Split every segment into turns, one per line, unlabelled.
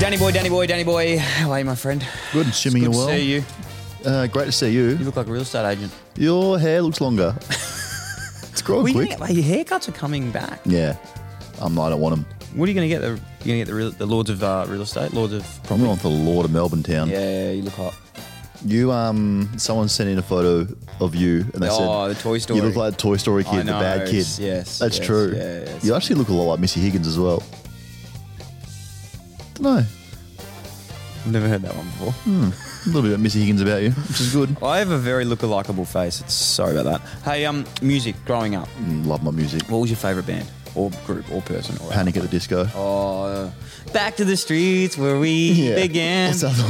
Danny boy. How are you, my friend?
Good, shimming you well.
Good to see you.
Great to see you.
You look like a real estate agent.
Your hair looks longer. It's growing quick.
Your haircuts are coming back.
Yeah, I don't want them.
What are you going to get? You going to get the Lords of Real Estate? Lords of
I'm
Property?
going for the Lord of Melbourne Town.
Yeah, you look hot.
You, someone sent in a photo of you and they said,
the Toy Story.
you look like the Toy Story kid,
I know,
the bad kid.
yes,
That's
yes,
true.
yeah,
You actually look a lot like Missy Higgins as well. Don't know.
I've never heard that one before.
A little bit of Missy Higgins about you, which is good.
I have a very lookalikeable face. Sorry about that. Hey, music, growing up,
Love my music.
what was your favourite band? Or group, or person? Or
Panic at the Disco.
Oh, back to the streets where we began.
What's that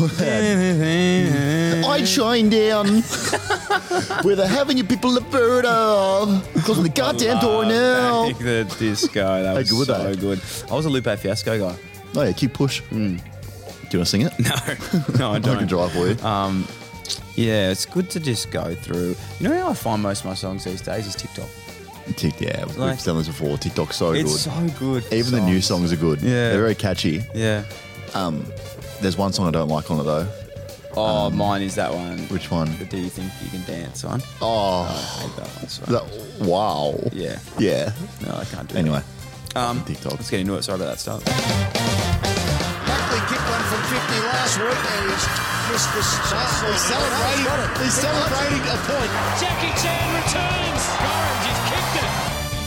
one? I shine down where they're having you people a bird of. Closing the goddamn door now.
Panic the Disco. That was
good were
so
they?
good. I was a Lupe Fiasco guy.
Oh yeah, keep push. Do you want to sing it?
No, I
I can
don't.
drive for you.
Yeah, it's good to just go through. You know how I find most of my songs these days is TikTok.
Yeah, we've
Like-
done this before. TikTok's so
It's
good.
so good.
Even the new songs are good.
Yeah.
They're very catchy.
Yeah.
There's one song I don't like on it though.
Oh, mine is that one.
Which one?
The Do You Think You Can Dance one?
Oh,
I hate that one. So.
wow.
Yeah.
Yeah.
No, I can't do
Anyway,
that.
TikTok.
Let's get into it. Sorry about that stuff.
Buckley kicked one from 50 last week and he's missed the shot. He's celebrating a point.
Jackie Chan returns. Gorham just kicked it.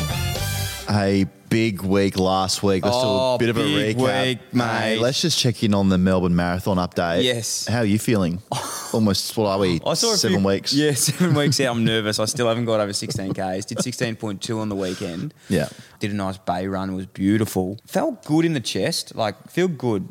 Hey, big week last week. Let's do
Oh,
a bit of a
big
recap.
week, mate.
Hey, let's just check in on the Melbourne Marathon update.
Yes.
How are you feeling? Almost, what are we?
I saw
7 weeks?
Yeah, 7 weeks out. I'm nervous. I still haven't got over 16Ks. Did 16.2 on the weekend.
Yeah.
Did a nice bay run. It was beautiful. Felt good in the chest. Feel good.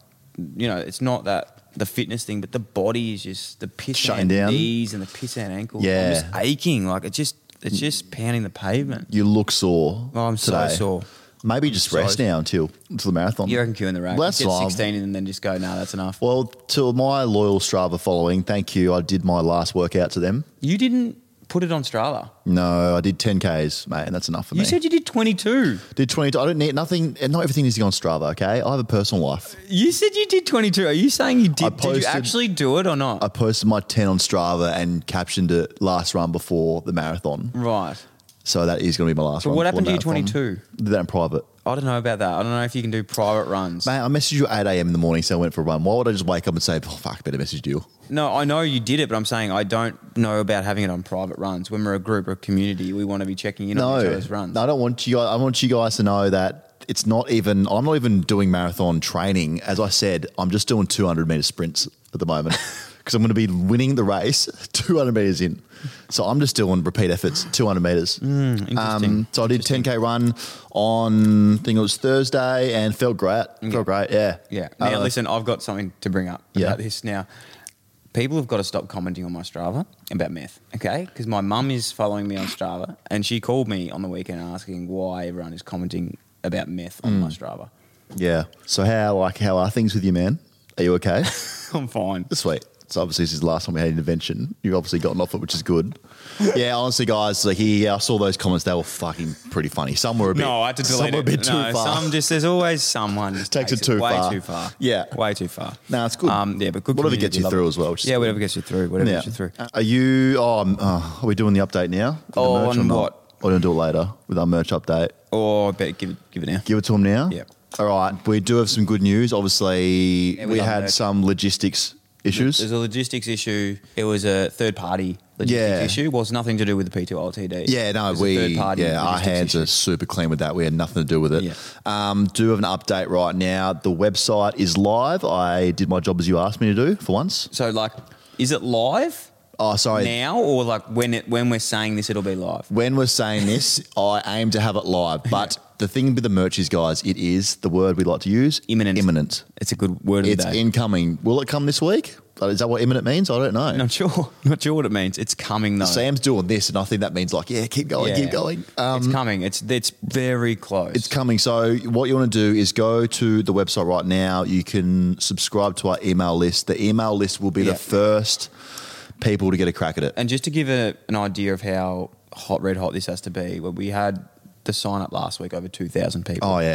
It's not that the fitness thing, but the body is just the piss
Shutting
and
down.
knees and the piss and ankles.
Yeah.
I'm just aching. It's just pounding the pavement.
You look sore.
Oh, I'm so
today.
sore.
Maybe just rest now until the marathon.
You reckon queue in the rack?
Well, that's
Get
fine.
16 and then just go, no, that's enough.
Well, to my loyal Strava following, thank you. I did my last workout to them.
You didn't put it on Strava.
No, I did 10Ks, mate, and that's enough for me.
You said you did 22.
Did 20. I don't need nothing. Not everything needs to go on Strava, okay? I have a personal life.
You said you did 22. Are you saying you did?
I
Did you
posted-
actually do it or not?
I posted my 10 on Strava and captioned it last run before the marathon.
Right.
So that is going to be my last
So
run.
what happened to
before
your
the marathon.
22?
Did that in private.
I don't know about that. I don't know if you can do private runs.
Mate, I messaged you at 8 a.m. in the morning, so I went for a run. Why would I just wake up and say, oh, fuck, better message you?
No, I know you did it, but I'm saying I don't know about having it on private runs. When we're a group or a community, we want to be checking in on each other's runs.
No, I don't want you guys. I want you guys to know that it's not even. I'm not even doing marathon training. As I said, I'm just doing 200 meter sprints at the moment because I'm going to be winning the race 200 meters in. So I'm just doing repeat efforts, 200 meters.
Interesting.
So I did 10K run on, I think it was Thursday, and felt great. Felt great. Yeah.
Yeah. Now, listen, I've got something to bring up
Yeah.
about this. Now, people have got to stop commenting on my Strava about meth, okay? Because my mum is following me on Strava, and she called me on the weekend asking why everyone is commenting about meth on my Strava.
Yeah. So how are things with you, man? Are you okay?
I'm fine.
Sweet. So obviously this is the last time we had an intervention. You've obviously gotten off it, which is good. Yeah, honestly, guys, I saw those comments. They were fucking pretty funny. Some were a bit.
No, I had to delete
some
it.
were a bit too far.
There's always someone just
Takes it too
way
far.
too far.
Yeah.
Way too far.
No, it's good.
Yeah, but good.
Whatever
community,
gets you
love
through
it.
as well. Which is
Yeah,
good.
whatever gets you through. Whatever gets you through.
Are you? Are we doing the update now? With the
Oh,
merch or
on
not?
what?
Or do we do it later with our merch update?
Or I better give it now.
Give it to them now.
Yeah.
All right. We do have some good news. Obviously,
Yeah, we
we
love
had
merch.
some logistics issues.
There's a logistics issue. It was a third party logistics
Yeah.
issue. Well, it's nothing to do with the P2 LTD.
Yeah, no,
It's a third party
our
logistics
hands
issue.
are super clean with that. We had nothing to do with it.
Yeah.
Do have an update right now. The website is live. I did my job as you asked me to do for once.
So, is it live
Oh, sorry.
now, or when we're saying this, it'll be live?
When we're saying this, I aim to have it live. But the thing with the merch is, guys, it is the word we like to use.
Imminent.
Imminent.
It's a good word of
It's
the day.
incoming. Will it come this week? Is that what imminent means? I don't know.
Not sure. Not sure what it means. It's coming though.
Sam's doing this, and I think that means keep going, keep going.
It's coming. It's very close.
It's coming. So what you want to do is go to the website right now. You can subscribe to our email list. The email list will be the first people to get a crack at it.
And just to give an idea of how red hot this has to be, well, we had the sign up last week over 2,000 people.
Oh yeah,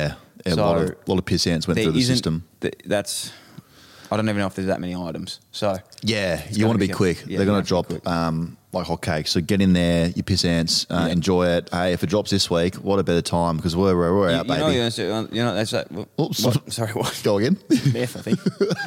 A lot of piss ants went
there
through the
isn't-
system.
That's. I don't even know if there's that many items. So
Yeah,
It's
you want
gonna
to be
be
quick.
yeah,
They're
you
going
have
to
to
drop
be quick.
like hotcakes. So get in there, you piss ants, enjoy it. Hey, if it drops this week, what a better time because we're out,
you know,
baby.
you know that's like.
Oops.
Sorry, what?
Go again.
Meth, I think.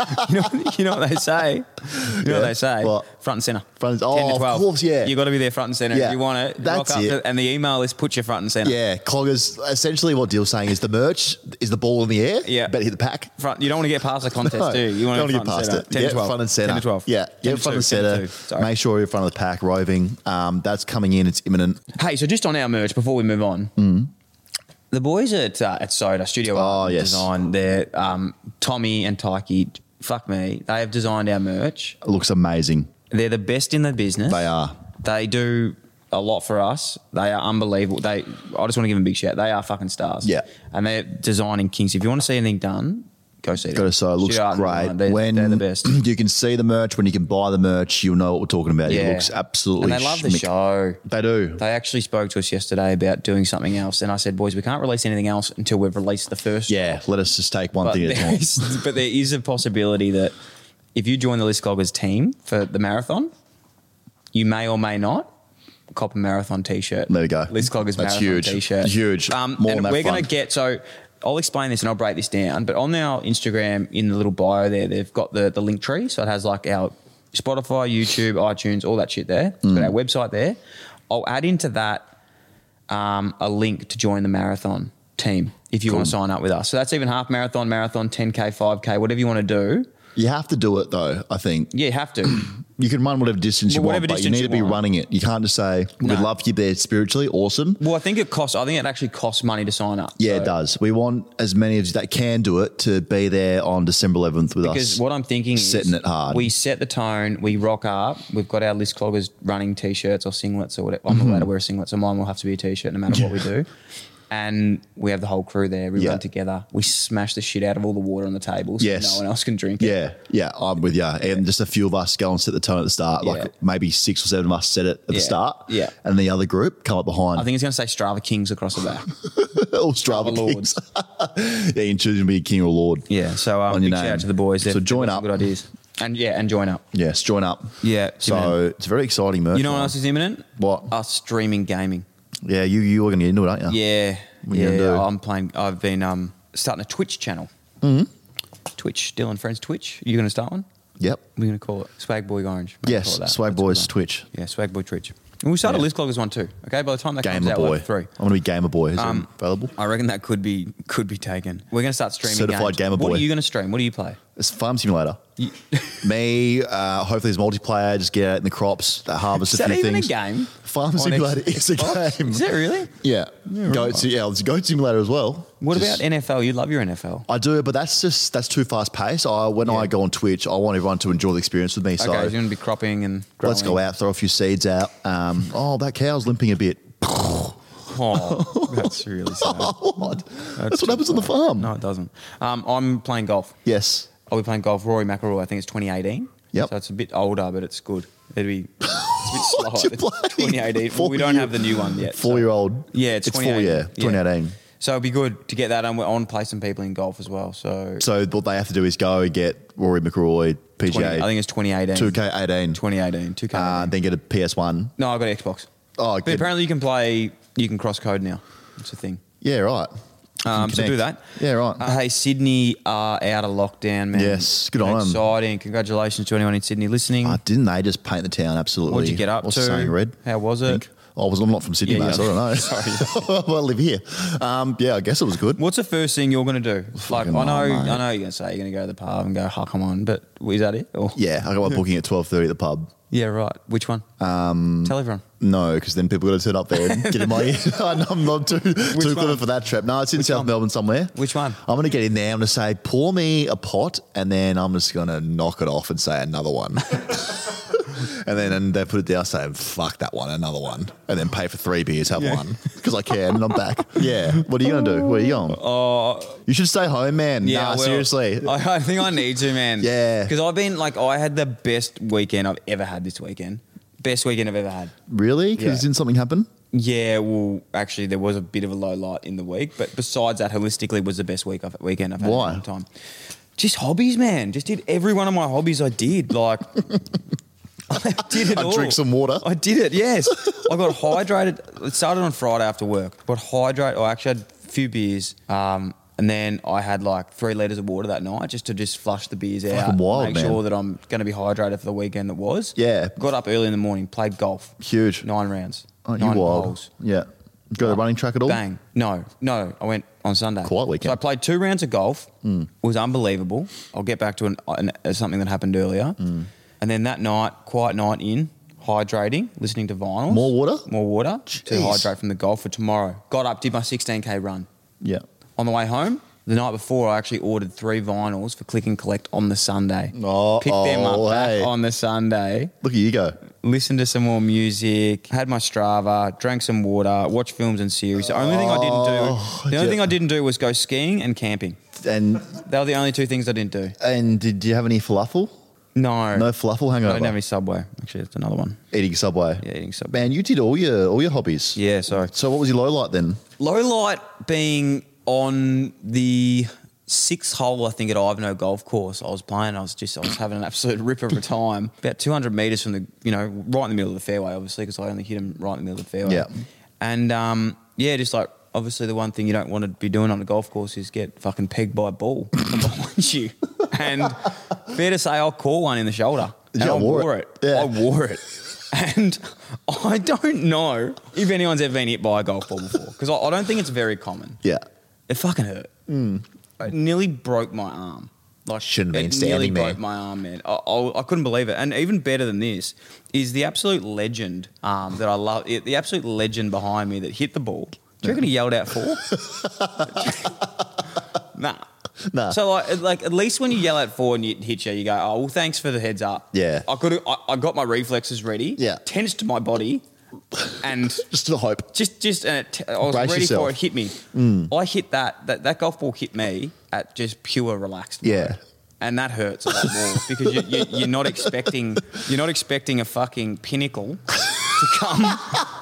you know what they say. You know what they say.
What?
Front and centre.
Front-
10
oh,
to
of
12.
course, yeah.
You got to be there front and centre
Yeah,
if you want it.
that's
Rock up
it.
and the email is put your front and centre.
Yeah, cloggers. Essentially, what Dill's saying is the merch is the ball in the air.
Yeah.
Better hit the pack.
Front. You don't want to get past the contest,
No,
do you? You want
don't
to
get past it.
10
Get
to 12.
front and centre.
10 to 12.
Yeah,
10
get
to
front
2,
and
10 to
centre.
2. Sorry.
Make sure you're in front of the pack, roving. That's coming in. It's imminent.
Hey, so just on our merch before we move on, the boys at Soda Studio Art
yes.
Design, they're Tommy and Taiki. Fuck me, they have designed our merch.
It looks amazing.
They're the best in the business.
They are.
They do a lot for us. They are unbelievable. I just want to give them a big shout. They are fucking stars.
Yeah.
and they're designing Kings. If you want to see anything done, go see them.
Go to So. It looks
Studio Art
great.
Design. They're the best.
You can see the merch, when you can buy the merch, you'll know what we're talking about.
Yeah.
It looks absolutely
And they love the
schmick.
show.
They do.
They actually spoke to us yesterday about doing something else, and I said, "Boys, we can't release anything else until we've released the first."
Yeah, let us just take one
but
thing at a time.
but there is a possibility that if you join the List Cloggers team for the marathon, you may or may not cop a marathon T-shirt.
There we go.
List Cloggers
That's
marathon
huge.
T-shirt.
Huge. More
and
than that
we're going
fun.
to get so. I'll explain this and I'll break this down. But on our Instagram, in the little bio there, they've got the link tree. So it has like our Spotify, YouTube, iTunes, all that shit there. It's got our website there. I'll add into that a link to join the marathon team if you want to sign up with us. So that's even half marathon, 10K, 5K, whatever you want to do.
You have to do it though, I think.
Yeah, you have to.
You can run whatever distance you
Well,
want,
whatever
but you
distance
need to
you
be
want.
running it. You can't just say, we'd
No.
love you there spiritually, awesome.
Well, I think it actually costs money to sign up.
Yeah,
So-
it does. We want as many of you that can do it to be there on December 11th with
Because
us.
what I'm thinking is
setting it hard.
We set the tone. We rock up. We've got our List Cloggers running T-shirts or singlets or whatever. I'm not allowed to wear a singlet, so mine will have to be a T-shirt no matter what we do. And we have the whole crew there. We
Yeah.
run together. We smash the shit out of all the water on the tables.
Yes.
So no one else can drink it.
Yeah, I'm with you. And just a few of us go and set the tone at the start.
Yeah.
Like maybe 6 or 7 of us set it at the
Yeah.
start.
Yeah.
And the other group come up behind.
I think it's going to say Strava Kings across the back.
all Strava
Strava
kings. Yeah, you can choose to be a king or lord.
Yeah. So
On your
big shout
name.
out to the boys.
So
They've
join
got some
up.
Good ideas. And join up.
Yes, join up.
Yeah.
So it's a very exciting merch.
you know what
line.
else is imminent?
What?
Us streaming gaming.
Yeah, you are going to get into it, aren't you?
Yeah,
What are you gonna do?
I'm playing. I've been starting a Twitch channel. Mm-hmm. Twitch, Dylan Friends Twitch. You going to start one?
Yep.
We're going to call it Swag Boy Orange. We're gonna call
Yes,
it that.
Swag
That's a
Boys
good one.
Twitch.
Yeah, Swag Boy Twitch. And we'll start a
Yeah.
List Cloggers one too. Okay, by the time that comes
Gamer
out,
Boy.
we'll
I'm
have 3.
going to be Gamer Boy. Is it available?
I reckon that could be taken. We're going to start streaming.
Certified
games.
Gamer
What
Boy.
are you going to stream? What do you play?
It's Farm Simulator. Me, hopefully there's multiplayer, just get out in the crops, harvest
Is
a
that
few
even
things.
a game?
Farm
On
Simulator
X-
is a
Xbox?
game.
Is it really?
Yeah. There's a Goat Simulator as well.
What
Just-
about NFL? You love your NFL.
I do, but that's too fast paced. When I go on Twitch, I want everyone to enjoy the experience with me.
Okay,
So
you're going to be cropping and growing.
let's go out, throw a few seeds out. That cow's limping a bit.
Oh, that's really sad.
What? That's what happens on the farm.
No, it doesn't. I'm playing golf.
Yes.
I'll be playing golf. Rory McIlroy, I think it's 2018.
Yep.
So it's a bit older, but it's good. It's a bit slower.
What you
It's
playing?
2018. Well, we don't have the new one yet. so-
4-year-old.
Yeah, it's 2018.
2018.
So it'd be good to get that, and I want to play some people in golf as well. So
So what they have to do is go and get Rory McIlroy,
20,
PGA,
I think it's 2018.
2K18,
2018. 2K.
then get a PS1.
No, I've got Xbox.
Oh,
But
good.
apparently you can cross code now. It's a thing.
Yeah, right.
So
Connect.
do that.
Yeah, right.
Hey, Sydney are out of lockdown, man.
Yes, good on 'em.
Exciting. Congratulations to anyone in Sydney listening.
Didn't they just paint the town absolutely?
What'd you get up
What's
to?
the saying, Red?
How was
I
it?
think. I'm not from Sydney,
Yeah,
mate,
yeah.
so I don't know.
Sorry.
Well, I live here. Yeah, I guess it was good.
What's the first thing you're going to do? Like,
Fucking
I know
mate.
you're going to say you're going to go to the pub and go, oh, come on, but is that it? Or?
Yeah, I got my booking at 12:30 at the pub.
Yeah, right. Which one? Tell everyone.
No, because then people got to turn up there and get in my ear. I'm not too clever
one?
for that trip. No, it's in South
one?
Melbourne somewhere.
Which one?
I'm going to get in there. I'm going to say, pour me a pot, and then I'm just going to knock it off and say another one. and they put it down, saying, fuck that one, another one. And then pay for 3 beers, have one. Because I can, and I'm back. Yeah. What are you going to do? Where are you going? You should stay home, man. Nah,
well,
seriously.
I think I need to, man.
Yeah.
Because I've been I had the best weekend I've ever had this weekend. Best weekend I've ever had.
Really? Because
Yeah.
didn't something happen?
Yeah, well, actually, there was a bit of a low light in the week, but besides that, holistically, was the best weekend I've had in a
Why?
long time. Just hobbies, man. Just did every one of my hobbies. I did like. I did it all.
Drink some water.
I did it. Yes, I got hydrated. It started on Friday after work. Got hydrated. I actually had a few beers. And then I had like 3 litres of water that night just to flush the beers out.
Fucking wild,
make
man.
sure that I'm going to be hydrated for the weekend that was.
Yeah.
Got up early in the morning, played golf.
Huge.
9 rounds.
Aren't you
9
wild?
holes.
Yeah. Go to the running track at all?
Bang. No. I went on Sunday.
Quiet weekend.
So I played 2 rounds of golf. It was unbelievable. I'll get back to something that happened earlier. And then that night, quiet night in, hydrating, listening to vinyls.
More water?
More water to
Jeez.
hydrate from the golf for tomorrow. Got up, did my 16K run.
Yeah.
On the way home, the night before, I actually ordered 3 vinyls for Click and Collect on the Sunday.
Oh,
Picked them up back
hey.
on the Sunday.
Look at you go.
Listened to some more music, had my Strava, drank some water, watched films and series. The only thing I didn't do was go skiing and camping.
And
They were the only 2 things I didn't do.
did you have any falafel?
No.
No falafel
I
hangover?
didn't have any Subway. Actually, that's another one.
Eating Subway?
Yeah, eating Subway.
Man, you did all your hobbies.
Yeah, sorry.
So what was your low light then?
Low light being on the 6th hole, I think, at Ivanhoe Golf Course. I was playing. I was having an absolute ripper of a time. About 200 metres from the, right in the middle of the fairway, obviously, because I only hit him right in the middle of the fairway.
Yeah.
And just like obviously the one thing you don't want to be doing on a golf course is get fucking pegged by a ball from behind you. And fair to say, I'll call one in the shoulder. And
Yeah,
I wore it.
Yeah.
I wore it. And I don't know if anyone's ever been hit by a golf ball before, because I don't think it's very common.
Yeah.
It fucking hurt. It nearly broke my arm. Like,
Shouldn't have been
it nearly
standing there.
broke my arm, man. I couldn't believe it. And even better than this is the absolute legend that I love. The absolute legend behind me that hit the ball. Do you reckon he yelled out 4? Nah. So like at least when you yell out 4 and it hits you, you go, oh well, thanks for the heads up.
Yeah.
I got my reflexes ready.
Yeah.
Tensed my body, and
Just to hope.
I was
Brace
ready
yourself.
for it. Hit me. I hit that golf ball hit me at just pure relaxed mode.
Yeah.
And that hurts a lot more because you're not expecting a fucking pinnacle to come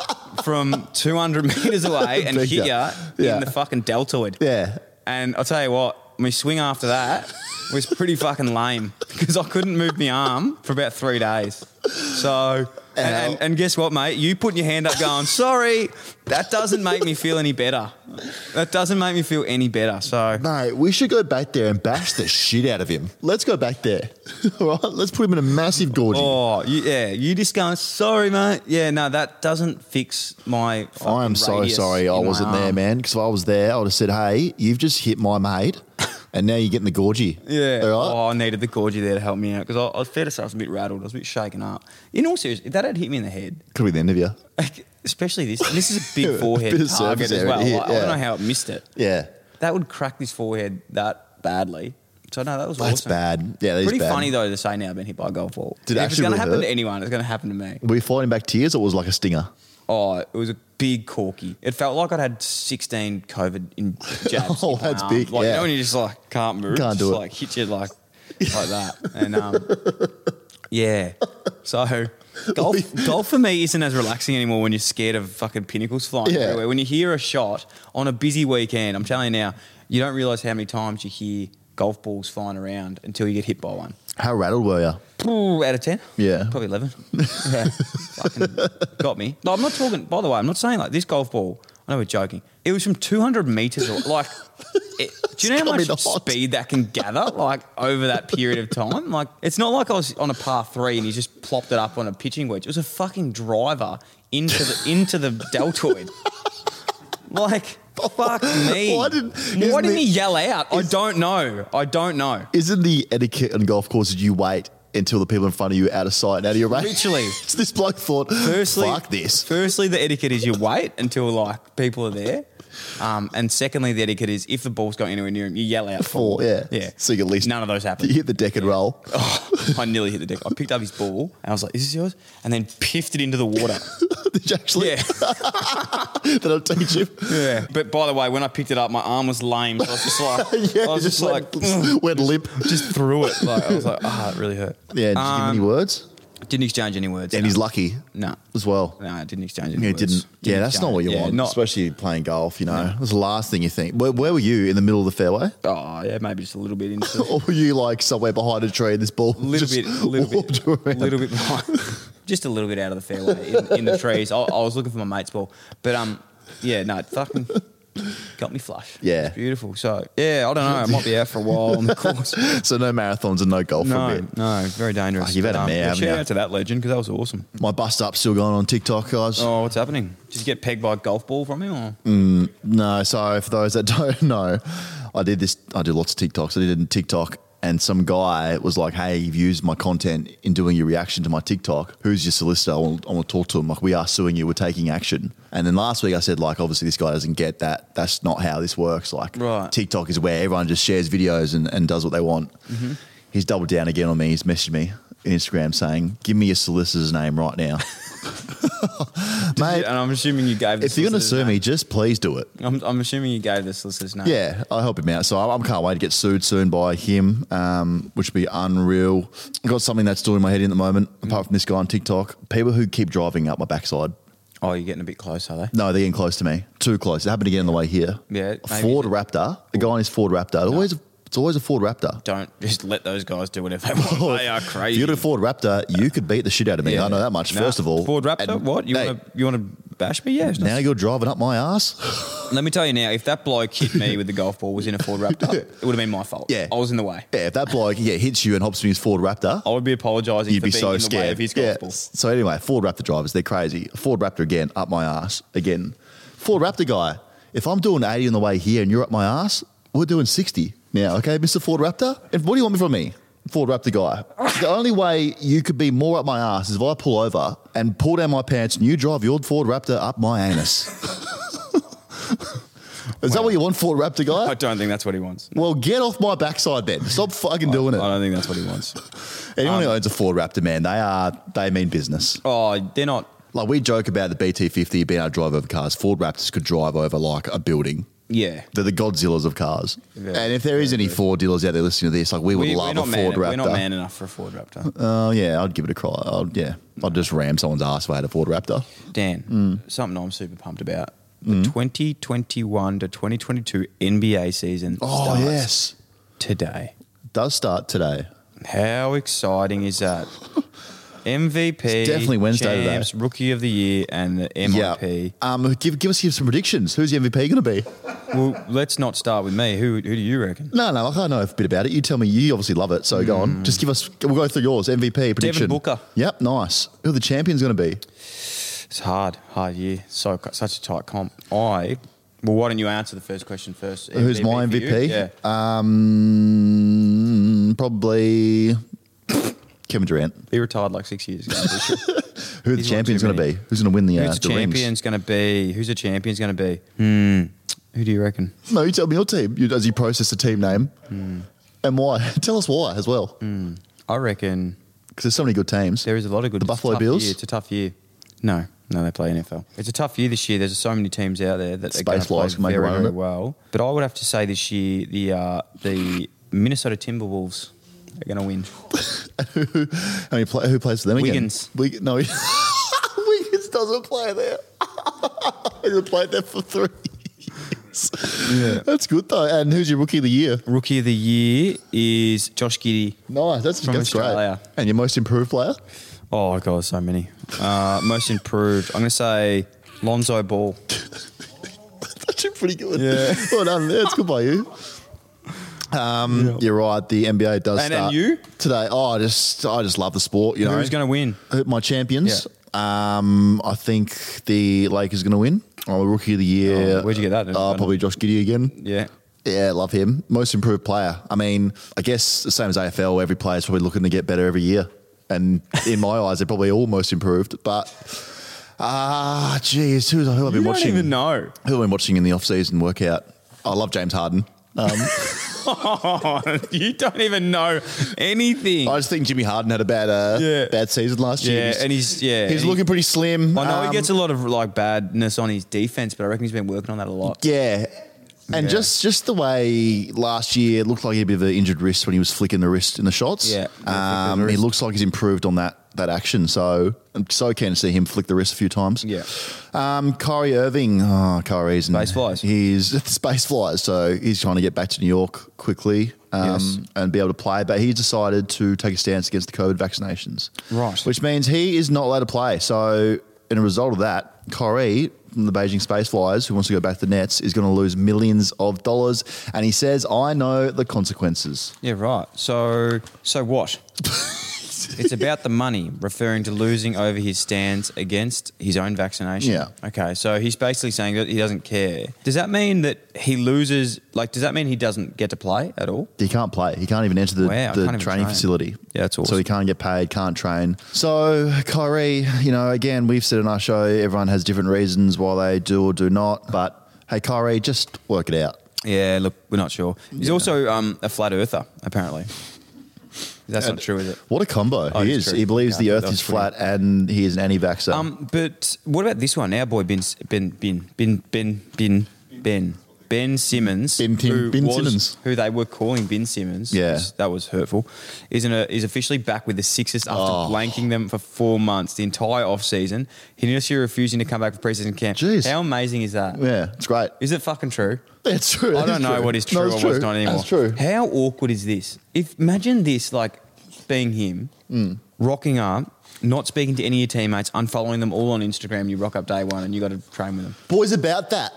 from 200 metres away and hit you
Yeah.
in the fucking deltoid.
Yeah.
And I'll tell you what, my swing after that was pretty fucking lame because I couldn't move my arm for about 3 days. So, and guess what, mate? You putting your hand up going, sorry, that doesn't make me feel any better. That doesn't make me feel any better. So,
Mate, we should go back there and bash the shit out of him. Let's go back there. All right? Let's put him in a massive gorgie.
you just going, sorry, mate. Yeah, no, that doesn't fix my fucking
I am so
radius
sorry I
in my
wasn't there,
arm.
man. Because if I was there, I would have said, hey, you've just hit my mate and now you're getting the gorgie.
Yeah.
All right?
Oh, I needed the gorgie there to help me out because I was fair to say I was a bit rattled. I was a bit shaken up. In all seriousness, if that had hit me in the head,
Could be the end of you.
like, especially this is a big
Bit
forehead
of
target
surface
as
area
well.
to hit,
Like, I
yeah.
don't know how it missed it.
Yeah.
That would crack this forehead that badly. So no, that was
That's
awesome.
bad. Yeah, that is
Pretty
bad.
funny though to say now I've been hit by a golf ball.
Did it
if it's
actually
going to
really
happen
hurt?
to anyone, it's going to happen to me.
Were you fighting back tears or was it like a stinger?
Oh, it was a big corky. It felt like I'd had 16 COVID jabs.
Oh,
in my
that's
arm.
big,
Like,
yeah.
you know when you just like can't move,
Can't
just
do it.
like hit you like that. And yeah. So golf for me isn't as relaxing anymore when you're scared of fucking pinnacles flying
Yeah.
everywhere. When you hear a shot on a busy weekend, I'm telling you now, you don't realise how many times you hear golf balls flying around until you get hit by one.
How rattled were you?
Ooh, out of 10?
Yeah.
Probably 11. Yeah. Fucking got me. No, I'm not talking, by the way, I'm not saying like this golf ball, I know we're joking. It was from 200 metres. Like, do you know how
got me
much
the hot.
speed that can gather, like, over that period of time? Like, it's not like I was on a par 3 and he just plopped it up on a pitching wedge. It was a fucking driver into the deltoid. Like, fuck me.
Why
Why
isn't
didn't
it-
he yell out? I don't know.
Isn't the etiquette on golf courses you wait until the people in front of you are out of sight and out of your range?
Literally.
It's this bloke thought, fuck this.
Firstly, the etiquette is you wait until like people are there. And secondly, the etiquette is if the ball's going anywhere near him, you yell out
Four, yeah.
Yeah.
So you at least
None of those happened.
You hit the deck and roll.
Oh, I nearly hit the deck. I picked up his ball and I was like, is this yours? And then piffed it into the water.
Did you actually?
Yeah.
That'll teach you.
Yeah. But by the way, when I picked it up, my arm was lame. So I was just like,
Yeah,
I was just like,
went limp.
just threw it. Like, I was like, it really hurt.
Yeah, did you give him any words?
Didn't exchange any words.
And
no.
he's lucky
No.
as well.
No, I didn't exchange any
Yeah,
words.
didn't. Yeah, that's not what you want,
Not,
especially playing golf. You know, that's the last thing you think. Where were you in the middle of the fairway,
oh, yeah, maybe just a little bit into
or were you like somewhere behind a tree and this ball?
little
just
bit
warped around?
behind, just a little bit out of the fairway in the trees. I was looking for my mate's ball, but yeah, no, it fucking got me flush.
Yeah.
It's beautiful. So yeah, I don't know. I might be out for a while on the course.
So no marathons and no golf for a bit.
No, very dangerous.
Oh, you've had a mare, haven't
shout
you?
out to that legend because that was awesome.
My bust up's still going on TikTok, guys.
Oh, what's happening? Did you get pegged by a golf ball from him? Or?
No, so for those that don't know, I do lots of TikToks. I did it in TikTok, and some guy was like, "Hey, you've used my content in doing your reaction to my TikTok. Who's your solicitor? I want to talk to him. Like, we are suing you. We're taking action." And then last week I said, like, obviously this guy doesn't get that. That's not how this works. Like,
Right.
TikTok is where everyone just shares videos and does what they want.
Mm-hmm.
He's doubled down again on me. He's messaged me on Instagram saying, "Give me your solicitor's name right now." Mate,
And I'm assuming you gave. The
if you're going to
solicitor's
sue me,
name.
just please do it.
I'm assuming you gave the solicitor's name.
Yeah, I help him out. So I can't wait to get sued soon by him, which would be unreal. I've got something that's doing my head in at the moment, apart from this guy on TikTok. People who keep driving up my backside.
Oh, you're getting a bit close, are they?
No, they're getting close to me. Too close. It happened again on the way here.
Yeah,
A
maybe
Ford
you-
Raptor. The guy in his Ford Raptor. It's always a Ford Raptor.
Don't just let those guys do whatever they want. They are
If
crazy.
you got a Ford Raptor, you could beat the shit out of me.
Yeah.
I know that much.
Nah,
First of all,
Ford Raptor.
And,
What you
hey,
want to bash me? Yeah.
now you're driving up my ass.
Let me tell you now. If that bloke hit me with the golf ball was in a Ford Raptor, it would have been my fault.
Yeah.
I was in the way.
Yeah, if that bloke hits you and hops in his Ford Raptor,
I would be apologising
you'd
for
be
being
so
in the way
scared.
of his golf ball.
So anyway, Ford Raptor drivers, they're crazy. Ford Raptor again, up my ass again. Ford Raptor guy, if I'm doing 80 on the way here and you're up my ass, we're doing 60 now, okay, Mr. Ford Raptor? And what do you want me from me? Ford Raptor guy. The only way you could be more up my ass is if I pull over and pull down my pants and you drive your Ford Raptor up my anus. Is that what you want, Ford Raptor guy?
I don't think that's what he wants.
Well, get off my backside then. Stop fucking doing it.
I don't think that's what he wants.
Anyone who owns a Ford Raptor, man, they mean business.
Oh, they're not.
Like, we joke about the BT50 being able to drive over cars. Ford Raptors could drive over like a building.
Yeah.
They're the Godzillas of cars.
Very,
and if there is any Ford dealers out there listening to this, like, we would
We're
love
not
a Ford Raptor.
We're not man enough for a Ford Raptor.
Oh, yeah, I'd give it a try. I'd just ram someone's ass if I had a Ford Raptor.
Dan, something I'm super pumped about. The 2021 to 2022 NBA season
Oh,
starts
yes.
today.
Does start today.
How exciting is that? MVP,
It's definitely Wednesday today.
champs, Rookie of the Year, and the MIP.
Yeah. Give us some predictions. Who's the MVP going to be?
Well, let's not start with me. Who do you reckon?
No, I can't know a bit about it. You tell me. You obviously love it, so go on. Just give us. We'll go through yours. MVP prediction.
Booker.
Yep, nice. Who are the champions going to be?
It's hard year. Such a tight comp. Well, why don't you answer the first question first?
Who's my
for you?
MVP?
Yeah.
Probably Kevin Durant.
He retired like 6 years ago.
Who are the
He's
champions
won
going
too
to
many.
be? Who's going to win the
Who's the
rings?
champion's going to be? Who's the champion's going to be? Who do you reckon?
No, you tell me your team. As you process the team name and why. Tell us why as well.
I reckon
Because there's so many good teams.
there is a lot of good.
The
it's a
Buffalo
tough
Bills?
year. It's a tough year. No, they play NFL. It's a tough year this year. There's so many teams out there that are going to play
Space-wise can make a
very,
run at
very
it.
well. But I would have to say this year the Minnesota Timberwolves are going to win.
Who plays for them
Wiggins.
again? No, Wiggins doesn't play there. He's played there for 3 years. Yeah. That's good though. And who's your rookie of the year?
Rookie of the year is Josh Giddey.
Nice. That's
From
great.
Australia.
And your most improved player?
Oh god, so many. Most improved. I'm going to say Lonzo Ball.
That's actually pretty good. Yeah. Well done. Yeah, it's good by you. You're right. The NBA does
And
start
you?
today. Oh, I just love the sport. You know,
Who's going to win?
my champions? I think the Lakers are going to win. Oh, rookie of the year.
Oh, where'd you get that?
Probably Josh Giddey again.
Yeah.
Yeah, love him. Most improved player. I mean, I guess the same as AFL, every player's probably looking to get better every year. And in my eyes, they're probably all most improved. But, geez, who have I been
You
watching?
don't even know.
Who have I been watching in the off-season workout? I love James Harden.
You don't even know anything.
I just think Jimmy Harden had a bad season last year.
Yeah, and
He's looking pretty slim.
I know he gets a lot of like badness on his defense, but I reckon he's been working on that a lot.
Yeah. And
Yeah.
just the way last year it looked like he had a bit of an injured wrist when he was flicking the wrist in the shots.
Yeah, flicking the
He
wrist.
looks like he's improved on that action. So I'm so keen to see him flick the wrist a few times.
Yeah.
Kyrie Irving. Oh, Kyrie's
Space flies.
He's space flies. So he's trying to get back to New York quickly and be able to play. But he's decided to take a stance against the COVID vaccinations.
Right.
Which means he is not allowed to play. So in a result of that, Kyrie from the Beijing Space Flyers, who wants to go back to the Nets, is going to lose millions of dollars. And he says, I know the consequences.
Yeah, right. So what? It's about the money, referring to losing over his stance against his own vaccination.
Yeah.
Okay, so he's basically saying that he doesn't care. Does that mean that he loses, does that mean he doesn't get to play at all?
He can't play. He can't even enter the
Wow, can't even
training
train.
facility.
Yeah, that's awesome.
So he can't get paid, can't train. So Kyrie, again, we've said in our show, everyone has different reasons why they do or do not. But hey, Kyrie, just work it out.
Yeah, look, we're not sure. He's also a flat earther, apparently. That's not true, is it?
What a combo
Oh,
he
it's
is.
true.
He believes the
Yeah,
earth
that's
is flat and he is an anti-vaxxer.
But what about this one? Our boy Ben Simmons,
Ben Simmons.
who they were calling Ben Simmons.
Yeah.
That was hurtful. Is officially back with the Sixers after blanking them for 4 months, the entire off season. He initially refusing to come back for preseason camp.
Jeez.
How amazing is that?
Yeah, it's great.
Is it fucking true?
It's true.
I don't know what is true or what's not anymore.
That's true.
How awkward is this? Imagine this, being him, rocking up, not speaking to any of your teammates, unfollowing them all on Instagram. You rock up day one and you got to train with them.
Boys, about that,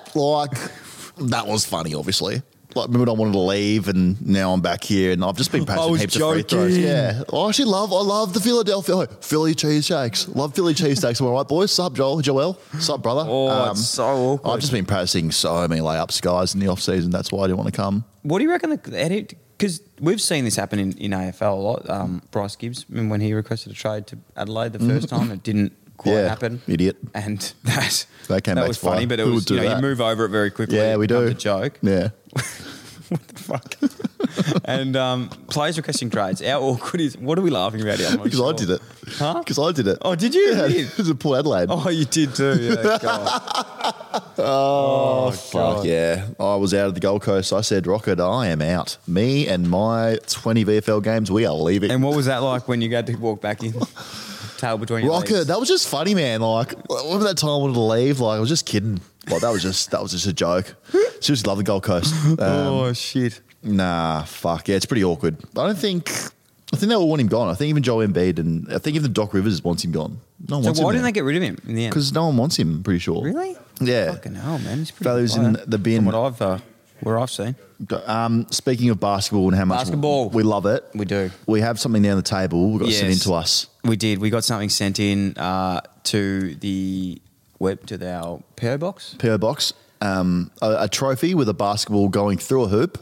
that was funny, obviously. Remember I wanted to leave and now I'm back here and I've just been practicing
was
heaps of free
joking.
throws. Yeah. I love the Philadelphia Philly cheesesteaks. Love Philly cheesesteaks. All right, boys. Sup, Joel? Sup, brother?
Oh, it's so awkward.
I've just been practicing so many layups, guys, in the off season. That's why I didn't want to come.
What do you reckon? Because we've seen this happen in AFL a lot. Bryce Gibbs, remember when he requested a trade to Adelaide the first time? It didn't quite happen.
Idiot.
And that
came back
was
to fire.
funny, but it
Who
was,
would do
you
that?
move over it very quickly.
Yeah, we
It becomes
do.
a joke.
Yeah.
What the fuck? And players requesting trades. How awkward is? What are we laughing about here? I'm not
Because
sure.
I did it.
Huh?
Because I did it.
Oh, did you?
Yeah,
You did?
it was at Port Adelaide.
Oh, you did too. Yeah. God.
Oh, fuck yeah. I was out of the Gold Coast. I said, Rocket, I am out. Me and my 20 VFL games, we are leaving.
And what was that like when you had to walk back in? Tail between your
Rocket,
legs?
that was just funny, man. Remember that time I wanted to leave? I was just kidding. That was just a joke. Seriously, love the Gold Coast.
Oh, shit.
Nah, fuck. Yeah, it's pretty awkward. I think they all want him gone. I think even Joel Embiid and I think even Doc Rivers wants him gone. No one
So
wants him
why didn't
there.
they get rid of him in the end?
Because no one wants him, I'm pretty sure.
Really?
Yeah.
Fucking hell, man. He's pretty
Values
good
in
player,
the bin.
from what where I've seen.
Speaking of basketball and how much
Basketball.
we love it.
We do.
We have something there on the table. We've got sent in to us.
We did. We got something sent in to the web, to our PO box.
PO box. A trophy with a basketball going through a hoop.